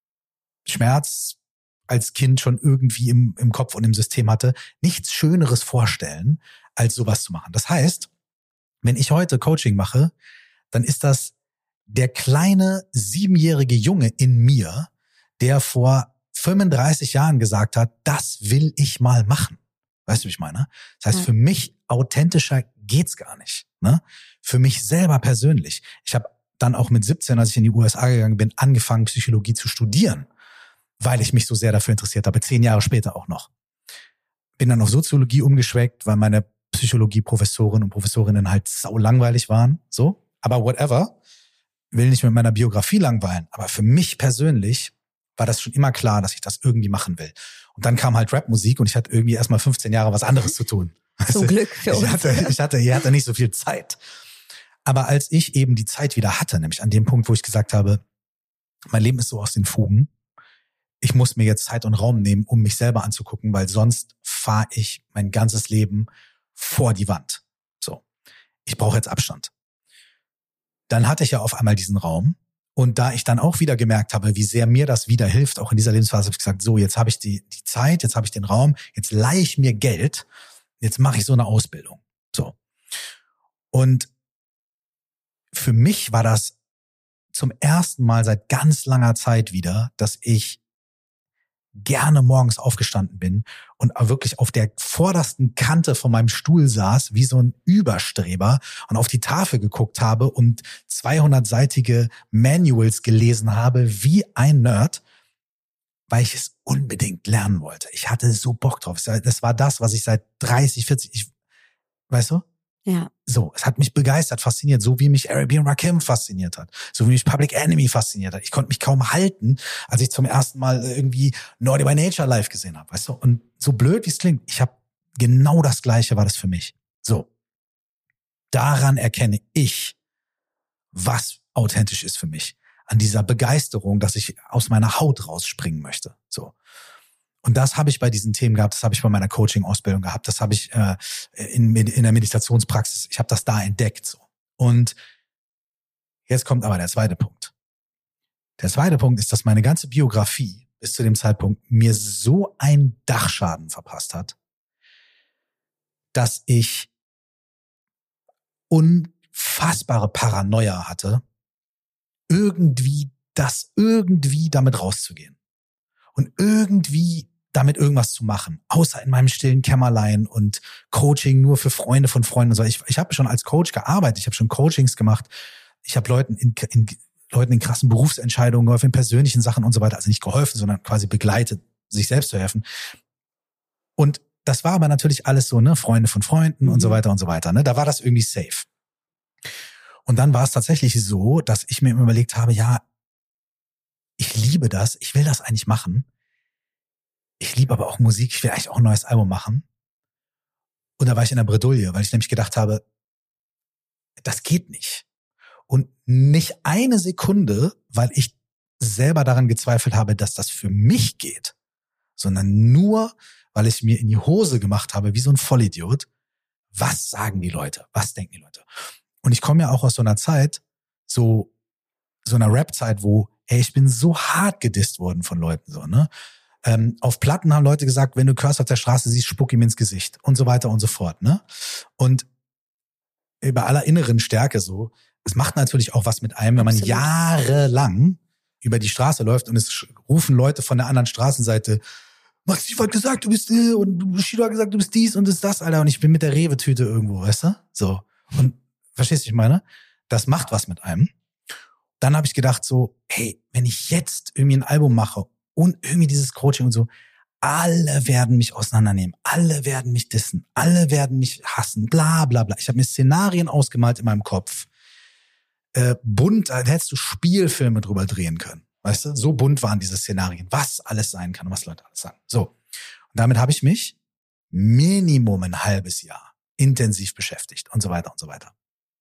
Schmerz als Kind schon irgendwie im, im Kopf und im System hatte, nichts Schöneres vorstellen, als sowas zu machen. Das heißt, wenn ich heute Coaching mache, dann ist das der kleine siebenjährige Junge in mir, der vor fünfunddreißig Jahren gesagt hat, das will ich mal machen. Weißt du, wie ich meine? Das heißt, für mich authentischer geht's gar nicht. Ne? Für mich selber persönlich. Ich habe dann auch mit siebzehn, als ich in die U S A gegangen bin, angefangen, Psychologie zu studieren, weil ich mich so sehr dafür interessiert habe, zehn Jahre später auch noch. Bin dann auf Soziologie umgeschwenkt, weil meine Psychologie-Professoren und Professorinnen halt sau langweilig waren, so. Aber whatever, will nicht mit meiner Biografie langweilen. Aber für mich persönlich war das schon immer klar, dass ich das irgendwie machen will. Und dann kam halt Rapmusik und ich hatte irgendwie erstmal fünfzehn Jahre was anderes zu tun. Zum Glück für uns. Ich hatte, ich hatte, ich hatte nicht so viel Zeit. Aber als ich eben die Zeit wieder hatte, nämlich an dem Punkt, wo ich gesagt habe, mein Leben ist so aus den Fugen, ich muss mir jetzt Zeit und Raum nehmen, um mich selber anzugucken, weil sonst fahre ich mein ganzes Leben vor die Wand. So, ich brauche jetzt Abstand. Dann hatte ich ja auf einmal diesen Raum und da ich dann auch wieder gemerkt habe, wie sehr mir das wieder hilft, auch in dieser Lebensphase, habe ich gesagt, so, jetzt habe ich die, die Zeit, jetzt habe ich den Raum, jetzt leihe ich mir Geld, jetzt mache ich so eine Ausbildung. So. Und für mich war das zum ersten Mal seit ganz langer Zeit wieder, dass ich gerne morgens aufgestanden bin und wirklich auf der vordersten Kante von meinem Stuhl saß, wie so ein Überstreber und auf die Tafel geguckt habe und zweihundertseitige Manuals gelesen habe, wie ein Nerd, weil ich es unbedingt lernen wollte. Ich hatte so Bock drauf. Das war das, was ich seit dreißig, vierzig, ich, weißt du? Ja. So, es hat mich begeistert, fasziniert, so wie mich Arabian Rakim fasziniert hat, so wie mich Public Enemy fasziniert hat. Ich konnte mich kaum halten, als ich zum ersten Mal irgendwie Naughty by Nature live gesehen habe, weißt du? Und so blöd wie es klingt, ich habe genau das Gleiche war das für mich. So, daran erkenne ich, was authentisch ist für mich, an dieser Begeisterung, dass ich aus meiner Haut rausspringen möchte. So. Und das habe ich bei diesen Themen gehabt, das habe ich bei meiner Coaching-Ausbildung gehabt, das habe ich äh, in, in der Meditationspraxis, ich habe das da entdeckt. So. Und jetzt kommt aber der zweite Punkt. Der zweite Punkt ist, dass meine ganze Biografie bis zu dem Zeitpunkt mir so einen Dachschaden verpasst hat, dass ich unfassbare Paranoia hatte, irgendwie das irgendwie damit rauszugehen. Und irgendwie damit irgendwas zu machen, außer in meinem stillen Kämmerlein und Coaching nur für Freunde von Freunden und so. Ich, ich habe schon als Coach gearbeitet, ich habe schon Coachings gemacht, ich habe Leuten in, in Leuten in krassen Berufsentscheidungen geholfen, in persönlichen Sachen und so weiter. Also nicht geholfen, sondern quasi begleitet sich selbst zu helfen. Und das war aber natürlich alles so, ne, Freunde von Freunden mhm. und so weiter und so weiter, ne, da war das irgendwie safe. Und dann war es tatsächlich so, dass ich mir überlegt habe, ja, ich liebe das, ich will das eigentlich machen. Ich liebe aber auch Musik, ich will eigentlich auch ein neues Album machen. Und da war ich in der Bredouille, weil ich nämlich gedacht habe, das geht nicht. Und nicht eine Sekunde, weil ich selber daran gezweifelt habe, dass das für mich geht, sondern nur, weil ich mir in die Hose gemacht habe, wie so ein Vollidiot. Was sagen die Leute? Was denken die Leute? Und ich komme ja auch aus so einer Zeit, so, so einer Rap-Zeit, wo, ey, ich bin so hart gedisst worden von Leuten, so, ne? Ähm, auf Platten haben Leute gesagt, wenn du Curse auf der Straße siehst, spuck ihm ins Gesicht und so weiter und so fort, ne? Und bei aller inneren Stärke so, es macht natürlich auch was mit einem, wenn man Absolut. jahrelang über die Straße läuft und es rufen Leute von der anderen Straßenseite, Maxi hat gesagt, du bist äh, und Bushido hat gesagt, du bist dies und ist das, Alter, und ich bin mit der Rewe-Tüte irgendwo, weißt du? So. Und verstehst du, was ich meine? Das macht was mit einem. Dann habe ich gedacht so, hey, wenn ich jetzt irgendwie ein Album mache und irgendwie dieses Coaching und so, alle werden mich auseinandernehmen, alle werden mich dissen, alle werden mich hassen, bla bla bla. Ich habe mir Szenarien ausgemalt in meinem Kopf. Äh, bunt, da hättest du Spielfilme drüber drehen können. Weißt du, so bunt waren diese Szenarien, was alles sein kann und was Leute alles sagen. So, und damit habe ich mich Minimum ein halbes Jahr intensiv beschäftigt und so weiter und so weiter.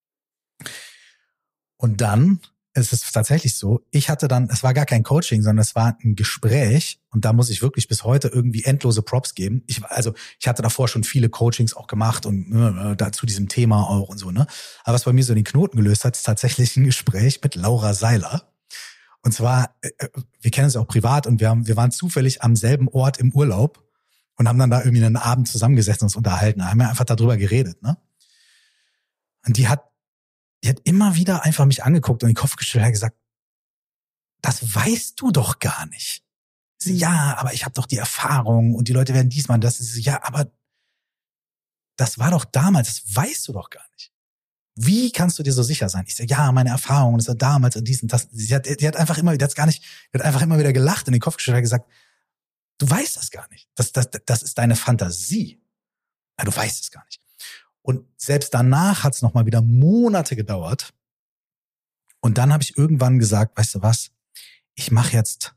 Und dann, es ist tatsächlich so, ich hatte dann, es war gar kein Coaching, sondern es war ein Gespräch und da muss ich wirklich bis heute irgendwie endlose Props geben. Ich, also ich hatte davor schon viele Coachings auch gemacht und äh, da zu diesem Thema auch und so, ne. Aber was bei mir so den Knoten gelöst hat, ist tatsächlich ein Gespräch mit Laura Seiler. Und zwar, wir kennen uns auch privat und wir haben, wir waren zufällig am selben Ort im Urlaub und haben dann da irgendwie einen Abend zusammengesessen und uns unterhalten. Da haben wir einfach darüber geredet, ne? Und die hat, die hat immer wieder einfach mich angeguckt und den Kopf geschüttelt und hat gesagt, das weißt du doch gar nicht. Sie, ja, aber ich habe doch die Erfahrung und die Leute werden dies machen, das ist, ja, aber das war doch damals, das weißt du doch gar nicht. Wie kannst du dir so sicher sein? Ich sage, ja, meine Erfahrung, das war damals und dies und das. Sie hat, die hat einfach immer, die hat's gar nicht, die hat einfach immer wieder gelacht in den Kopf geschüttelt und gesagt, du weißt das gar nicht. Das, das, das ist deine Fantasie. Ja, du weißt es gar nicht. Und selbst danach hat's noch mal wieder Monate gedauert. Und dann habe ich irgendwann gesagt, weißt du was? Ich mache jetzt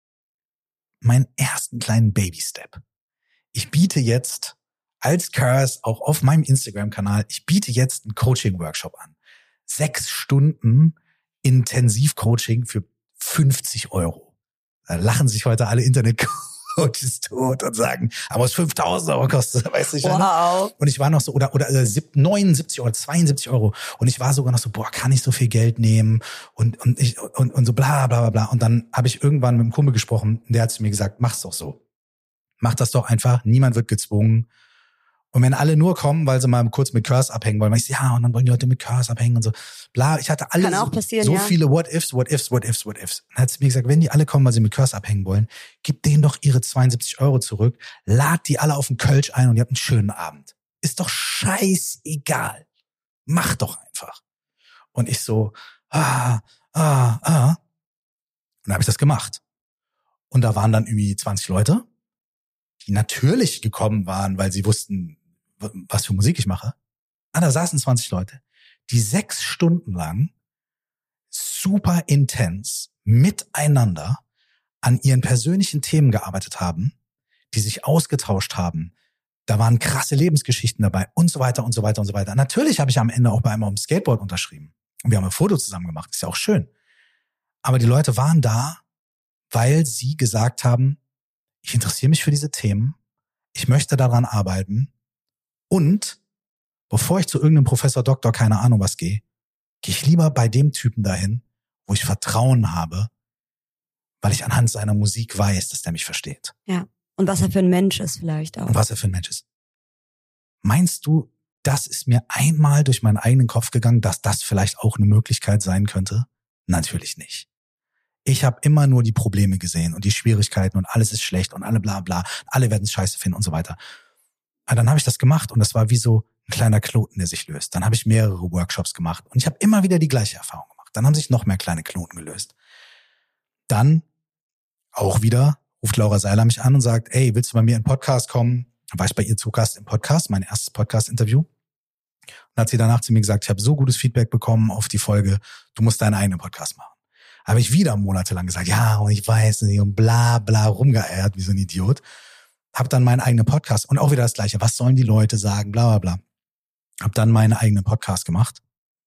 meinen ersten kleinen Baby-Step. Ich biete jetzt als Curse auch auf meinem Instagram-Kanal, ich biete jetzt einen Coaching-Workshop an. Sechs Stunden Intensivcoaching für fünfzig Euro. Da lachen sich heute alle Internet-Coaches tot und sagen, aber es fünftausend Euro kostet, weißt du. Wow. Und ich war noch so, oder, oder neunundsiebzig oder zweiundsiebzig Euro. Und ich war sogar noch so, boah, kann ich so viel Geld nehmen? Und, und ich, und, und so bla, bla, bla, bla. Und dann habe ich irgendwann mit einem Kumpel gesprochen, der hat zu mir gesagt, mach's doch so. Mach das doch einfach. Niemand wird gezwungen. Und wenn alle nur kommen, weil sie mal kurz mit Curse abhängen wollen, weil ich so, ja, und dann wollen die Leute mit Curse abhängen und so, bla, ich hatte alle Kann auch passieren, so ja. viele What-Ifs, What-Ifs, What-Ifs, What-Ifs. Dann hat sie mir gesagt, wenn die alle kommen, weil sie mit Curse abhängen wollen, gib denen doch ihre zweiundsiebzig Euro zurück, lad die alle auf den Kölsch ein und ihr habt einen schönen Abend. Ist doch scheißegal. Mach doch einfach. Und ich so, ah, ah, ah. Und dann habe ich das gemacht. Und da waren dann irgendwie zwanzig Leute, die natürlich gekommen waren, weil sie wussten, was für Musik ich mache. Ah, da saßen zwanzig Leute, die sechs Stunden lang super intens miteinander an ihren persönlichen Themen gearbeitet haben, die sich ausgetauscht haben. Da waren krasse Lebensgeschichten dabei und so weiter und so weiter und so weiter. Natürlich habe ich am Ende auch bei einem auf dem Skateboard unterschrieben. Und wir haben ein Foto zusammen gemacht. Ist ja auch schön. Aber die Leute waren da, weil sie gesagt haben, ich interessiere mich für diese Themen, ich möchte daran arbeiten und bevor ich zu irgendeinem Professor, Doktor, keine Ahnung was gehe, gehe ich lieber bei dem Typen dahin, wo ich Vertrauen habe, weil ich anhand seiner Musik weiß, dass der mich versteht. Ja, und was er für ein Mensch ist vielleicht auch. Und was er für ein Mensch ist. Meinst du, das ist mir einmal durch meinen eigenen Kopf gegangen, dass das vielleicht auch eine Möglichkeit sein könnte? Natürlich nicht. Ich habe immer nur die Probleme gesehen und die Schwierigkeiten und alles ist schlecht und alle bla bla, alle werden es scheiße finden und so weiter. Aber dann habe ich das gemacht und das war wie so ein kleiner Knoten, der sich löst. Dann habe ich mehrere Workshops gemacht und ich habe immer wieder die gleiche Erfahrung gemacht. Dann haben sich noch mehr kleine Knoten gelöst. Dann auch wieder ruft Laura Seiler mich an und sagt, ey, willst du bei mir in den Podcast kommen? Dann war ich bei ihr zu Gast im Podcast, mein erstes Podcast-Interview. Und hat sie danach zu mir gesagt, ich habe so gutes Feedback bekommen auf die Folge, du musst deinen eigenen Podcast machen. Habe ich wieder monatelang gesagt, ja, und ich weiß nicht, und bla bla rumgeeiert wie so ein Idiot. Hab dann meinen eigenen Podcast und auch wieder das Gleiche, was sollen die Leute sagen, bla bla bla. Hab dann meinen eigenen Podcast gemacht.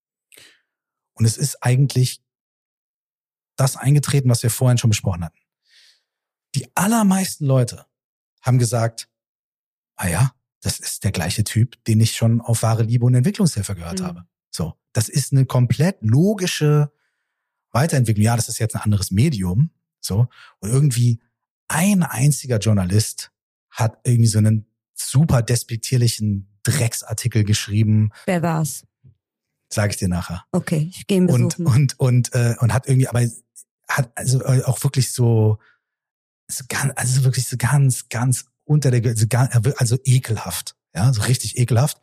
Und es ist eigentlich das eingetreten, was wir vorhin schon besprochen hatten. Die allermeisten Leute haben gesagt, ah ja, das ist der gleiche Typ, den ich schon auf wahre Liebe und Entwicklungshilfe gehört mhm. habe. So, das ist eine komplett logische Weiterentwicklung. Ja, das ist jetzt ein anderes Medium. So, und irgendwie ein einziger Journalist hat irgendwie so einen super despektierlichen Drecksartikel geschrieben. Wer war's? Sag ich dir nachher. Okay, ich gehe ihn besuchen. Und und und äh, und hat irgendwie, aber hat also auch wirklich so, so ganz, also wirklich so ganz, ganz unter der, also, also ekelhaft, ja, so richtig ekelhaft.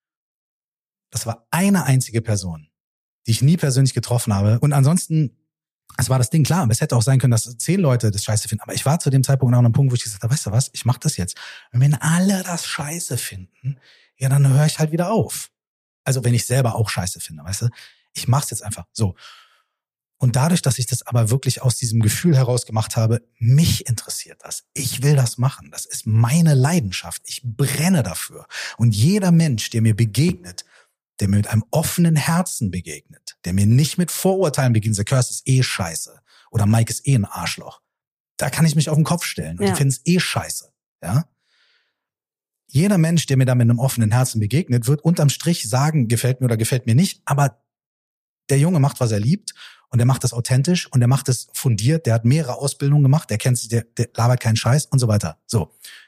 Das war eine einzige Person, die ich nie persönlich getroffen habe. Und ansonsten, es war das Ding, klar, aber es hätte auch sein können, dass zehn Leute das scheiße finden. Aber ich war zu dem Zeitpunkt auch an einem Punkt, wo ich gesagt habe, weißt du was, ich mach das jetzt. Und wenn alle das scheiße finden, ja, dann höre ich halt wieder auf. Also wenn ich selber auch scheiße finde, weißt du, ich mach's jetzt einfach so. Und dadurch, dass ich das aber wirklich aus diesem Gefühl heraus gemacht habe, mich interessiert das. Ich will das machen. Das ist meine Leidenschaft. Ich brenne dafür. Und jeder Mensch, der mir begegnet, der mir mit einem offenen Herzen begegnet, der mir nicht mit Vorurteilen begegnet, der Curse ist eh scheiße oder Mike ist eh ein Arschloch, da kann ich mich auf den Kopf stellen und ja. die finden es eh scheiße. Ja. Jeder Mensch, der mir da mit einem offenen Herzen begegnet, wird unterm Strich sagen, gefällt mir oder gefällt mir nicht, aber der Junge macht, was er liebt und der macht das authentisch und der macht das fundiert, der hat mehrere Ausbildungen gemacht, der kennt sich, der, der labert keinen Scheiß und so weiter. So,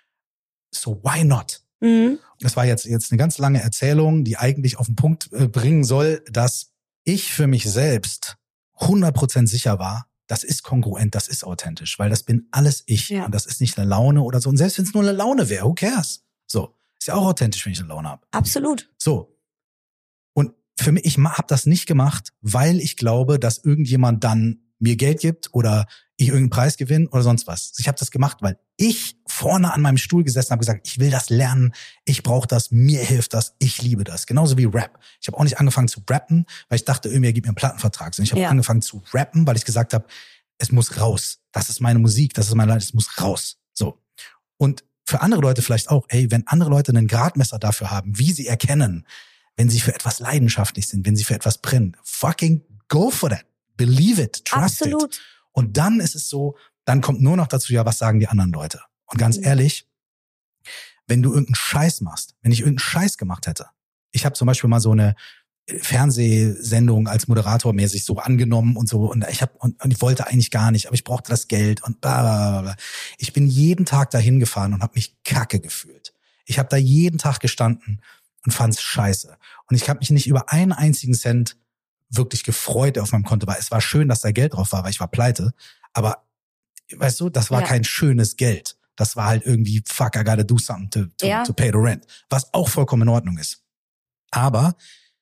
so why not? Mhm. Das war jetzt jetzt eine ganz lange Erzählung, die eigentlich auf den Punkt äh, bringen soll, dass ich für mich selbst hundert Prozent sicher war, das ist kongruent, das ist authentisch, weil das bin alles ich ja. und das ist nicht eine Laune oder so. Und selbst wenn es nur eine Laune wäre, who cares? So, ist ja auch authentisch, wenn ich eine Laune habe. Absolut. So. Und für mich, ich habe das nicht gemacht, weil ich glaube, dass irgendjemand dann mir Geld gibt oder ich irgendeinen Preis gewinne oder sonst was. Ich habe das gemacht, weil ich vorne an meinem Stuhl gesessen habe, gesagt, ich will das lernen, ich brauche das, mir hilft das, ich liebe das. Genauso wie Rap. Ich habe auch nicht angefangen zu rappen, weil ich dachte, irgendwie gibt mir einen Plattenvertrag. Sondern ich habe ja. angefangen zu rappen, weil ich gesagt habe, es muss raus. Das ist meine Musik, das ist mein Leid, es muss raus. So. Und für andere Leute vielleicht auch, ey, wenn andere Leute einen Gradmesser dafür haben, wie sie erkennen, wenn sie für etwas leidenschaftlich sind, wenn sie für etwas brennen, fucking go for that. Believe it, trust Absolut. it. Und dann ist es so, dann kommt nur noch dazu, ja, was sagen die anderen Leute? Und ganz ehrlich, wenn du irgendeinen Scheiß machst, wenn ich irgendeinen Scheiß gemacht hätte, ich habe zum Beispiel mal so eine Fernsehsendung als Moderator mäßig so angenommen und so und ich habe und, und ich wollte eigentlich gar nicht, aber ich brauchte das Geld und bla bla bla. Ich bin jeden Tag dahin gefahren und habe mich kacke gefühlt. Ich habe da jeden Tag gestanden und fand's scheiße. Und ich habe mich nicht über einen einzigen Cent wirklich gefreut, der auf meinem Konto war. Es war schön, dass da Geld drauf war, weil ich war pleite. Aber, weißt du, das war ja. kein schönes Geld. Das war halt irgendwie, fuck, I gotta do something to, to, ja. to pay the rent. Was auch vollkommen in Ordnung ist. Aber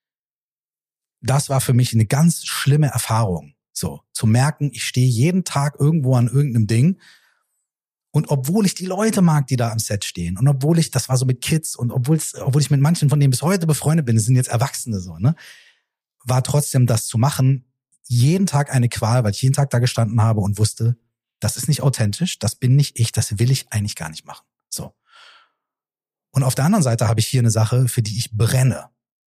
das war für mich eine ganz schlimme Erfahrung. So, zu merken, ich stehe jeden Tag irgendwo an irgendeinem Ding. Und obwohl ich die Leute mag, die da am Set stehen, und obwohl ich, das war so mit Kids, und obwohl obwohl ich mit manchen von denen bis heute befreundet bin, das sind jetzt Erwachsene so, ne, war trotzdem das zu machen, jeden Tag eine Qual, weil ich jeden Tag da gestanden habe und wusste, das ist nicht authentisch, das bin nicht ich, das will ich eigentlich gar nicht machen. So. Und auf der anderen Seite habe ich hier eine Sache, für die ich brenne.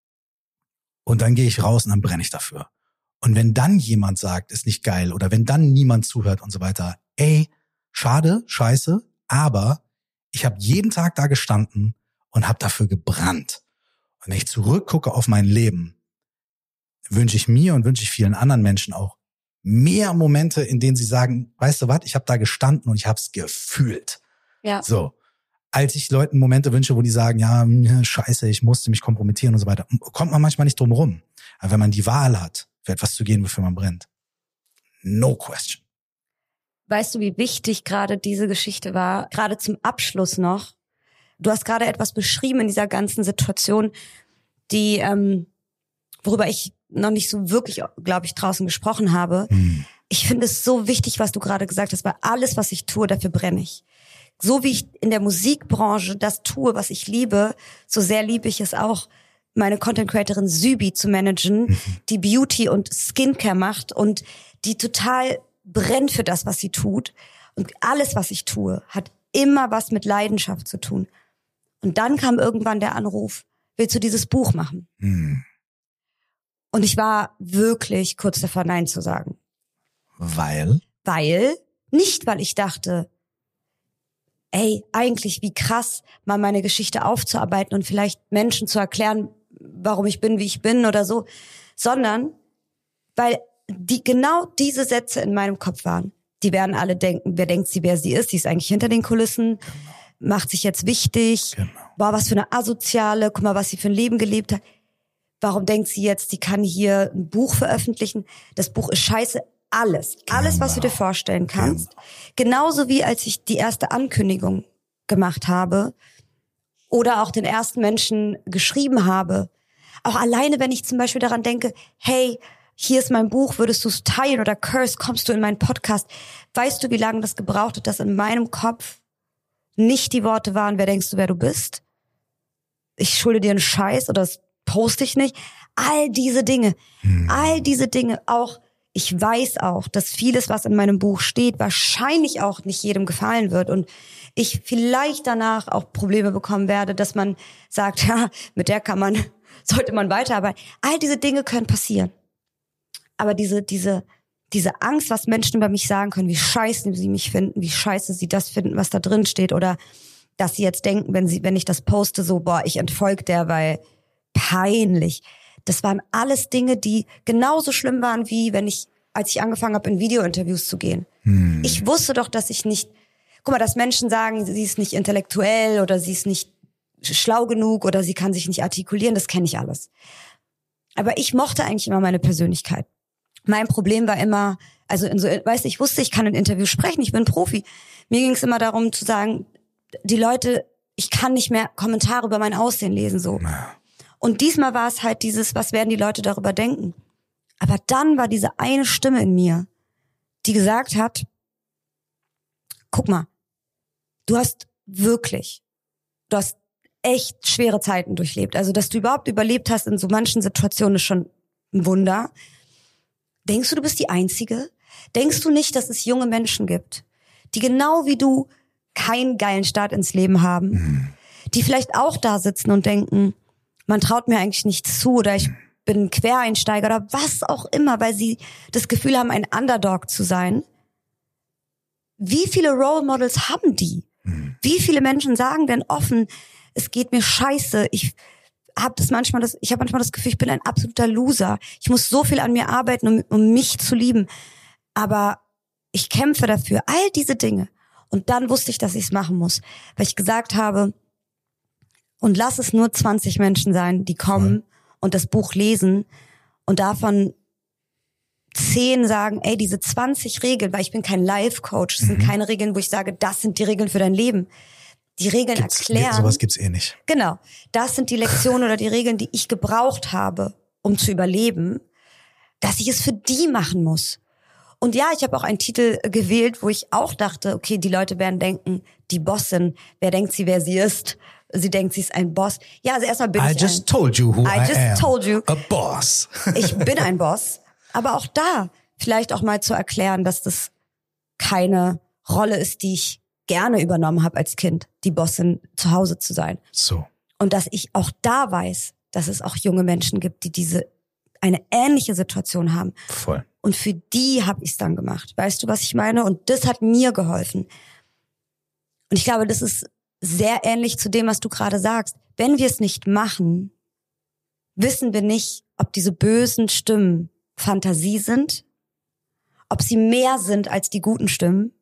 Und dann gehe ich raus und dann brenne ich dafür. Und wenn dann jemand sagt, ist nicht geil, oder wenn dann niemand zuhört und so weiter, ey, schade, scheiße, aber ich habe jeden Tag da gestanden und habe dafür gebrannt. Und wenn ich zurückgucke auf mein Leben, wünsche ich mir und wünsche ich vielen anderen Menschen auch mehr Momente, in denen sie sagen, weißt du was, ich habe da gestanden und ich habe es gefühlt. Ja. So, als ich Leuten Momente wünsche, wo die sagen, ja, scheiße, ich musste mich kompromittieren und so weiter, kommt man manchmal nicht drum rum. Aber wenn man die Wahl hat, für etwas zu gehen, wofür man brennt, no question. Weißt du, wie wichtig gerade diese Geschichte war? Gerade zum Abschluss noch. Du hast gerade etwas beschrieben in dieser ganzen Situation, die, ähm, worüber ich noch nicht so wirklich, glaube ich, draußen gesprochen habe. Hm. ich finde es so wichtig, was du gerade gesagt hast, weil alles, was ich tue, dafür brenne ich. So wie ich in der Musikbranche das tue, was ich liebe, so sehr liebe ich es auch, meine Content-Creatorin Sübi zu managen, mhm. die Beauty und Skincare macht und die total brennt für das, was sie tut. Und alles, was ich tue, hat immer was mit Leidenschaft zu tun. Und dann kam irgendwann der Anruf, willst du dieses Buch machen? Mhm. Und ich war wirklich kurz davor, Nein zu sagen. Weil? Weil, nicht weil ich dachte, ey, eigentlich wie krass, mal meine Geschichte aufzuarbeiten und vielleicht Menschen zu erklären, warum ich bin, wie ich bin oder so, sondern weil die genau diese Sätze in meinem Kopf waren. Die werden alle denken, wer denkt sie, wer sie ist, die ist eigentlich hinter den Kulissen, genau. macht sich jetzt wichtig, genau. Boah, was für eine Asoziale, guck mal, was sie für ein Leben gelebt hat. Warum denkt sie jetzt, die kann hier ein Buch veröffentlichen? Das Buch ist scheiße. Alles, genau. alles, was du dir vorstellen kannst. Genau. Genauso wie als ich die erste Ankündigung gemacht habe oder auch den ersten Menschen geschrieben habe. Auch alleine, wenn ich zum Beispiel daran denke, hey, hier ist mein Buch, würdest du es teilen oder Curse, kommst du in meinen Podcast? Weißt du, wie lange das gebraucht hat, dass in meinem Kopf nicht die Worte waren, wer denkst du, wer du bist? Ich schulde dir einen Scheiß oder das poste ich nicht. All diese Dinge, hm. all diese Dinge auch. Ich weiß auch, dass vieles, was in meinem Buch steht, wahrscheinlich auch nicht jedem gefallen wird und ich vielleicht danach auch Probleme bekommen werde, dass man sagt, ja, mit der kann man, sollte man weiterarbeiten. All diese Dinge können passieren. Aber diese, diese, diese Angst, was Menschen über mich sagen können, wie scheiße sie mich finden, wie scheiße sie das finden, was da drin steht oder dass sie jetzt denken, wenn sie, wenn ich das poste, so, boah, ich entfolge der, weil peinlich. Das waren alles Dinge, die genauso schlimm waren, wie wenn ich, als ich angefangen habe, in Videointerviews zu gehen. Hm. Ich wusste doch, dass ich nicht, guck mal, dass Menschen sagen, sie ist nicht intellektuell oder sie ist nicht schlau genug oder sie kann sich nicht artikulieren, das kenne ich alles. Aber ich mochte eigentlich immer meine Persönlichkeit. Mein Problem war immer, also in so, weißt du, ich wusste, ich kann in Interviews sprechen, ich bin Profi. Mir ging es immer darum zu sagen, die Leute, ich kann nicht mehr Kommentare über mein Aussehen lesen, so. Ja. Und diesmal war es halt dieses, was werden die Leute darüber denken? Aber dann war diese eine Stimme in mir, die gesagt hat, guck mal, du hast wirklich, du hast echt schwere Zeiten durchlebt. Also, dass du überhaupt überlebt hast in so manchen Situationen ist schon ein Wunder. Denkst du, du bist die Einzige? Denkst du nicht, dass es junge Menschen gibt, die genau wie du keinen geilen Start ins Leben haben, mhm. die vielleicht auch da sitzen und denken, man traut mir eigentlich nichts zu oder ich bin ein Quereinsteiger oder was auch immer, weil sie das Gefühl haben, ein Underdog zu sein. Wie viele Role Models haben die? Mhm. Wie viele Menschen sagen denn offen, es geht mir scheiße, ich habe das manchmal das, ich habe manchmal das Gefühl, ich bin ein absoluter Loser. Ich muss so viel an mir arbeiten, um, um mich zu lieben. Aber ich kämpfe dafür, all diese Dinge. Und dann wusste ich, dass ich es machen muss, weil ich gesagt habe, und lass es nur zwanzig Menschen sein, die kommen mhm. und das Buch lesen und davon zehn sagen, ey, diese zwanzig Regeln, weil ich bin kein Life-Coach, das mhm. sind keine Regeln, wo ich sage, das sind die Regeln für dein Leben. Die Regeln gibt's, erklären. Sowas gibt's eh nicht. Genau. Das sind die Lektionen oder die Regeln, die ich gebraucht habe, um zu überleben, dass ich es für die machen muss. Und ja, ich habe auch einen Titel gewählt, wo ich auch dachte, okay, die Leute werden denken, die Bossin, wer denkt sie, wer sie ist? Sie denkt, sie ist ein Boss. Ja, also erstmal bin I ich just ein, told you who I, I just am. told you. A boss. Ich bin ein Boss. Aber auch da vielleicht auch mal zu erklären, dass das keine Rolle ist, die ich gerne übernommen habe als Kind, die Bossin zu Hause zu sein. So. Und dass ich auch da weiß, dass es auch junge Menschen gibt, die diese eine ähnliche Situation haben. Voll. Und für die habe ich es dann gemacht. Weißt du, was ich meine? Und das hat mir geholfen. Und ich glaube, das ist sehr ähnlich zu dem, was du gerade sagst. Wenn wir es nicht machen, wissen wir nicht, ob diese bösen Stimmen Fantasie sind, ob sie mehr sind als die guten Stimmen.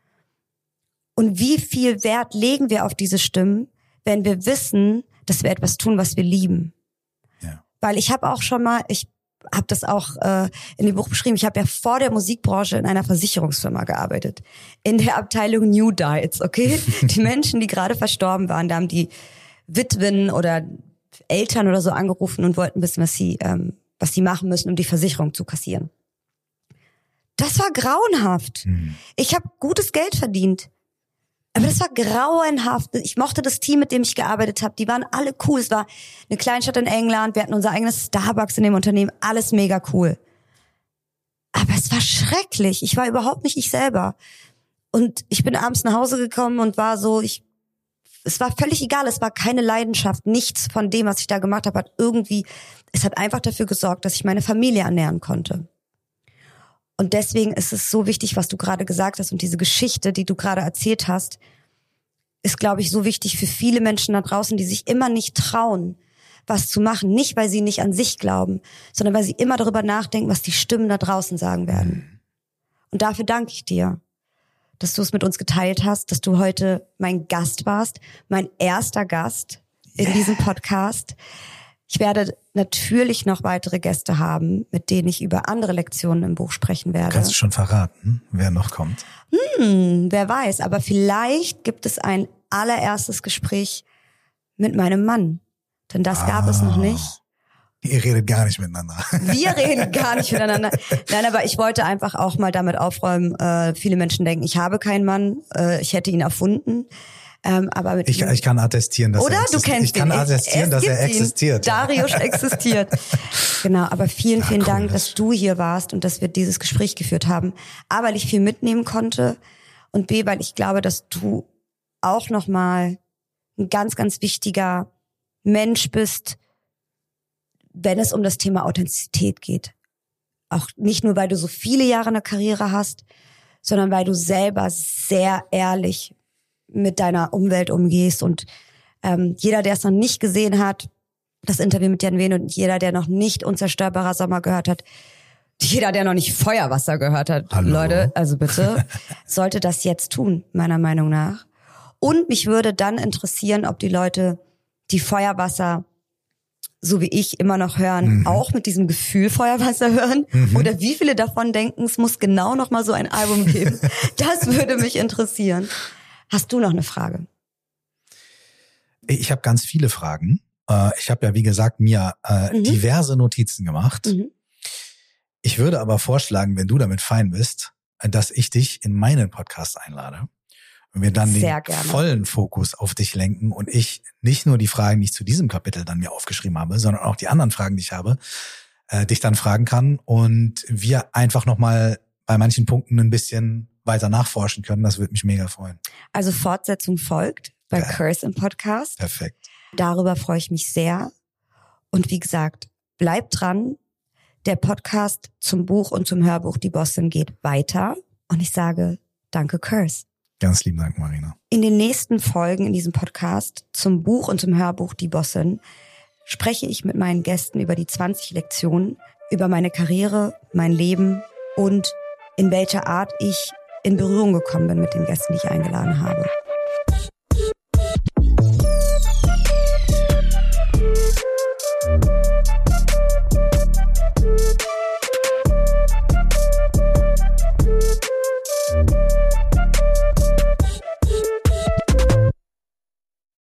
Und wie viel Wert legen wir auf diese Stimmen, wenn wir wissen, dass wir etwas tun, was wir lieben. Ja. Weil ich habe auch schon mal, ich habe das auch äh, in dem Buch beschrieben, ich habe ja vor der Musikbranche in einer Versicherungsfirma gearbeitet. In der Abteilung New Diets, okay? Die Menschen, die gerade verstorben waren, da haben die Witwen oder Eltern oder so angerufen und wollten wissen, was sie, ähm, was sie machen müssen, um die Versicherung zu kassieren. Das war grauenhaft. Hm. Ich habe gutes Geld verdient. Aber das war grauenhaft. Ich mochte das Team, mit dem ich gearbeitet habe. Die waren alle cool. Es war eine Kleinstadt in England. Wir hatten unser eigenes Starbucks in dem Unternehmen. Alles mega cool. Aber es war schrecklich. Ich war überhaupt nicht ich selber. Und ich bin abends nach Hause gekommen und war so, ich, es war völlig egal. Es war keine Leidenschaft. Nichts von dem, was ich da gemacht habe, hat irgendwie, es hat einfach dafür gesorgt, dass ich meine Familie ernähren konnte. Und deswegen ist es so wichtig, was du gerade gesagt hast und diese Geschichte, die du gerade erzählt hast, ist, glaube ich, so wichtig für viele Menschen da draußen, die sich immer nicht trauen, was zu machen. Nicht, weil sie nicht an sich glauben, sondern weil sie immer darüber nachdenken, was die Stimmen da draußen sagen werden. Und dafür danke ich dir, dass du es mit uns geteilt hast, dass du heute mein Gast warst, mein erster Gast in yeah. diesem Podcast. Ich werde natürlich noch weitere Gäste haben, mit denen ich über andere Lektionen im Buch sprechen werde. Kannst du schon verraten, wer noch kommt? Hm, wer weiß. Aber vielleicht gibt es ein allererstes Gespräch mit meinem Mann. Denn das ah, gab es noch nicht. Ihr redet gar nicht miteinander. Wir reden gar nicht miteinander. Nein, aber ich wollte einfach auch mal damit aufräumen, äh, viele Menschen denken, ich habe keinen Mann, äh, ich hätte ihn erfunden. Ähm, aber mit ich, ihm, ich kann attestieren, dass oder? er existiert. Du kennst ich kann ihn. attestieren, es, es dass er existiert. Ihn. Dariusz existiert. Genau, aber vielen, vielen ja, cool, Dank, dass du hier warst und dass wir dieses Gespräch geführt haben. A, weil ich viel mitnehmen konnte und B, weil ich glaube, dass du auch nochmal ein ganz, ganz wichtiger Mensch bist, wenn es um das Thema Authentizität geht. Auch nicht nur, weil du so viele Jahre eine Karriere hast, sondern weil du selber sehr ehrlich mit deiner Umwelt umgehst. Und ähm, jeder, der es noch nicht gesehen hat, das Interview mit Jan Wehn, und jeder, der noch nicht Unzerstörbarer Sommer gehört hat, jeder, der noch nicht Feuerwasser gehört hat, Hallo. Leute, also bitte, sollte das jetzt tun, meiner Meinung nach. Und mich würde dann interessieren, ob die Leute, die Feuerwasser, so wie ich, immer noch hören, mhm. auch mit diesem Gefühl Feuerwasser hören, mhm. oder wie viele davon denken, es muss genau noch mal so ein Album geben. Das würde mich interessieren. Hast du noch eine Frage? Ich habe ganz viele Fragen. Ich habe ja, wie gesagt, mir mhm. diverse Notizen gemacht. Mhm. Ich würde aber vorschlagen, wenn du damit fein bist, dass ich dich in meinen Podcast einlade und wir dann Sehr den gerne. vollen Fokus auf dich lenken und ich nicht nur die Fragen, die ich zu diesem Kapitel dann mir aufgeschrieben habe, sondern auch die anderen Fragen, die ich habe, äh, dich dann fragen kann und wir einfach nochmal bei manchen Punkten ein bisschen weiter nachforschen können. Das würde mich mega freuen. Also Fortsetzung folgt bei ja. Curse im Podcast. Perfekt. Darüber freue ich mich sehr. Und wie gesagt, bleibt dran. Der Podcast zum Buch und zum Hörbuch Die Bossin geht weiter. Und ich sage danke, Curse. Ganz lieben Dank, Marina. In den nächsten Folgen in diesem Podcast zum Buch und zum Hörbuch Die Bossin spreche ich mit meinen Gästen über die zwanzig Lektionen, über meine Karriere, mein Leben und in welcher Art ich in Berührung gekommen bin mit den Gästen, die ich eingeladen habe.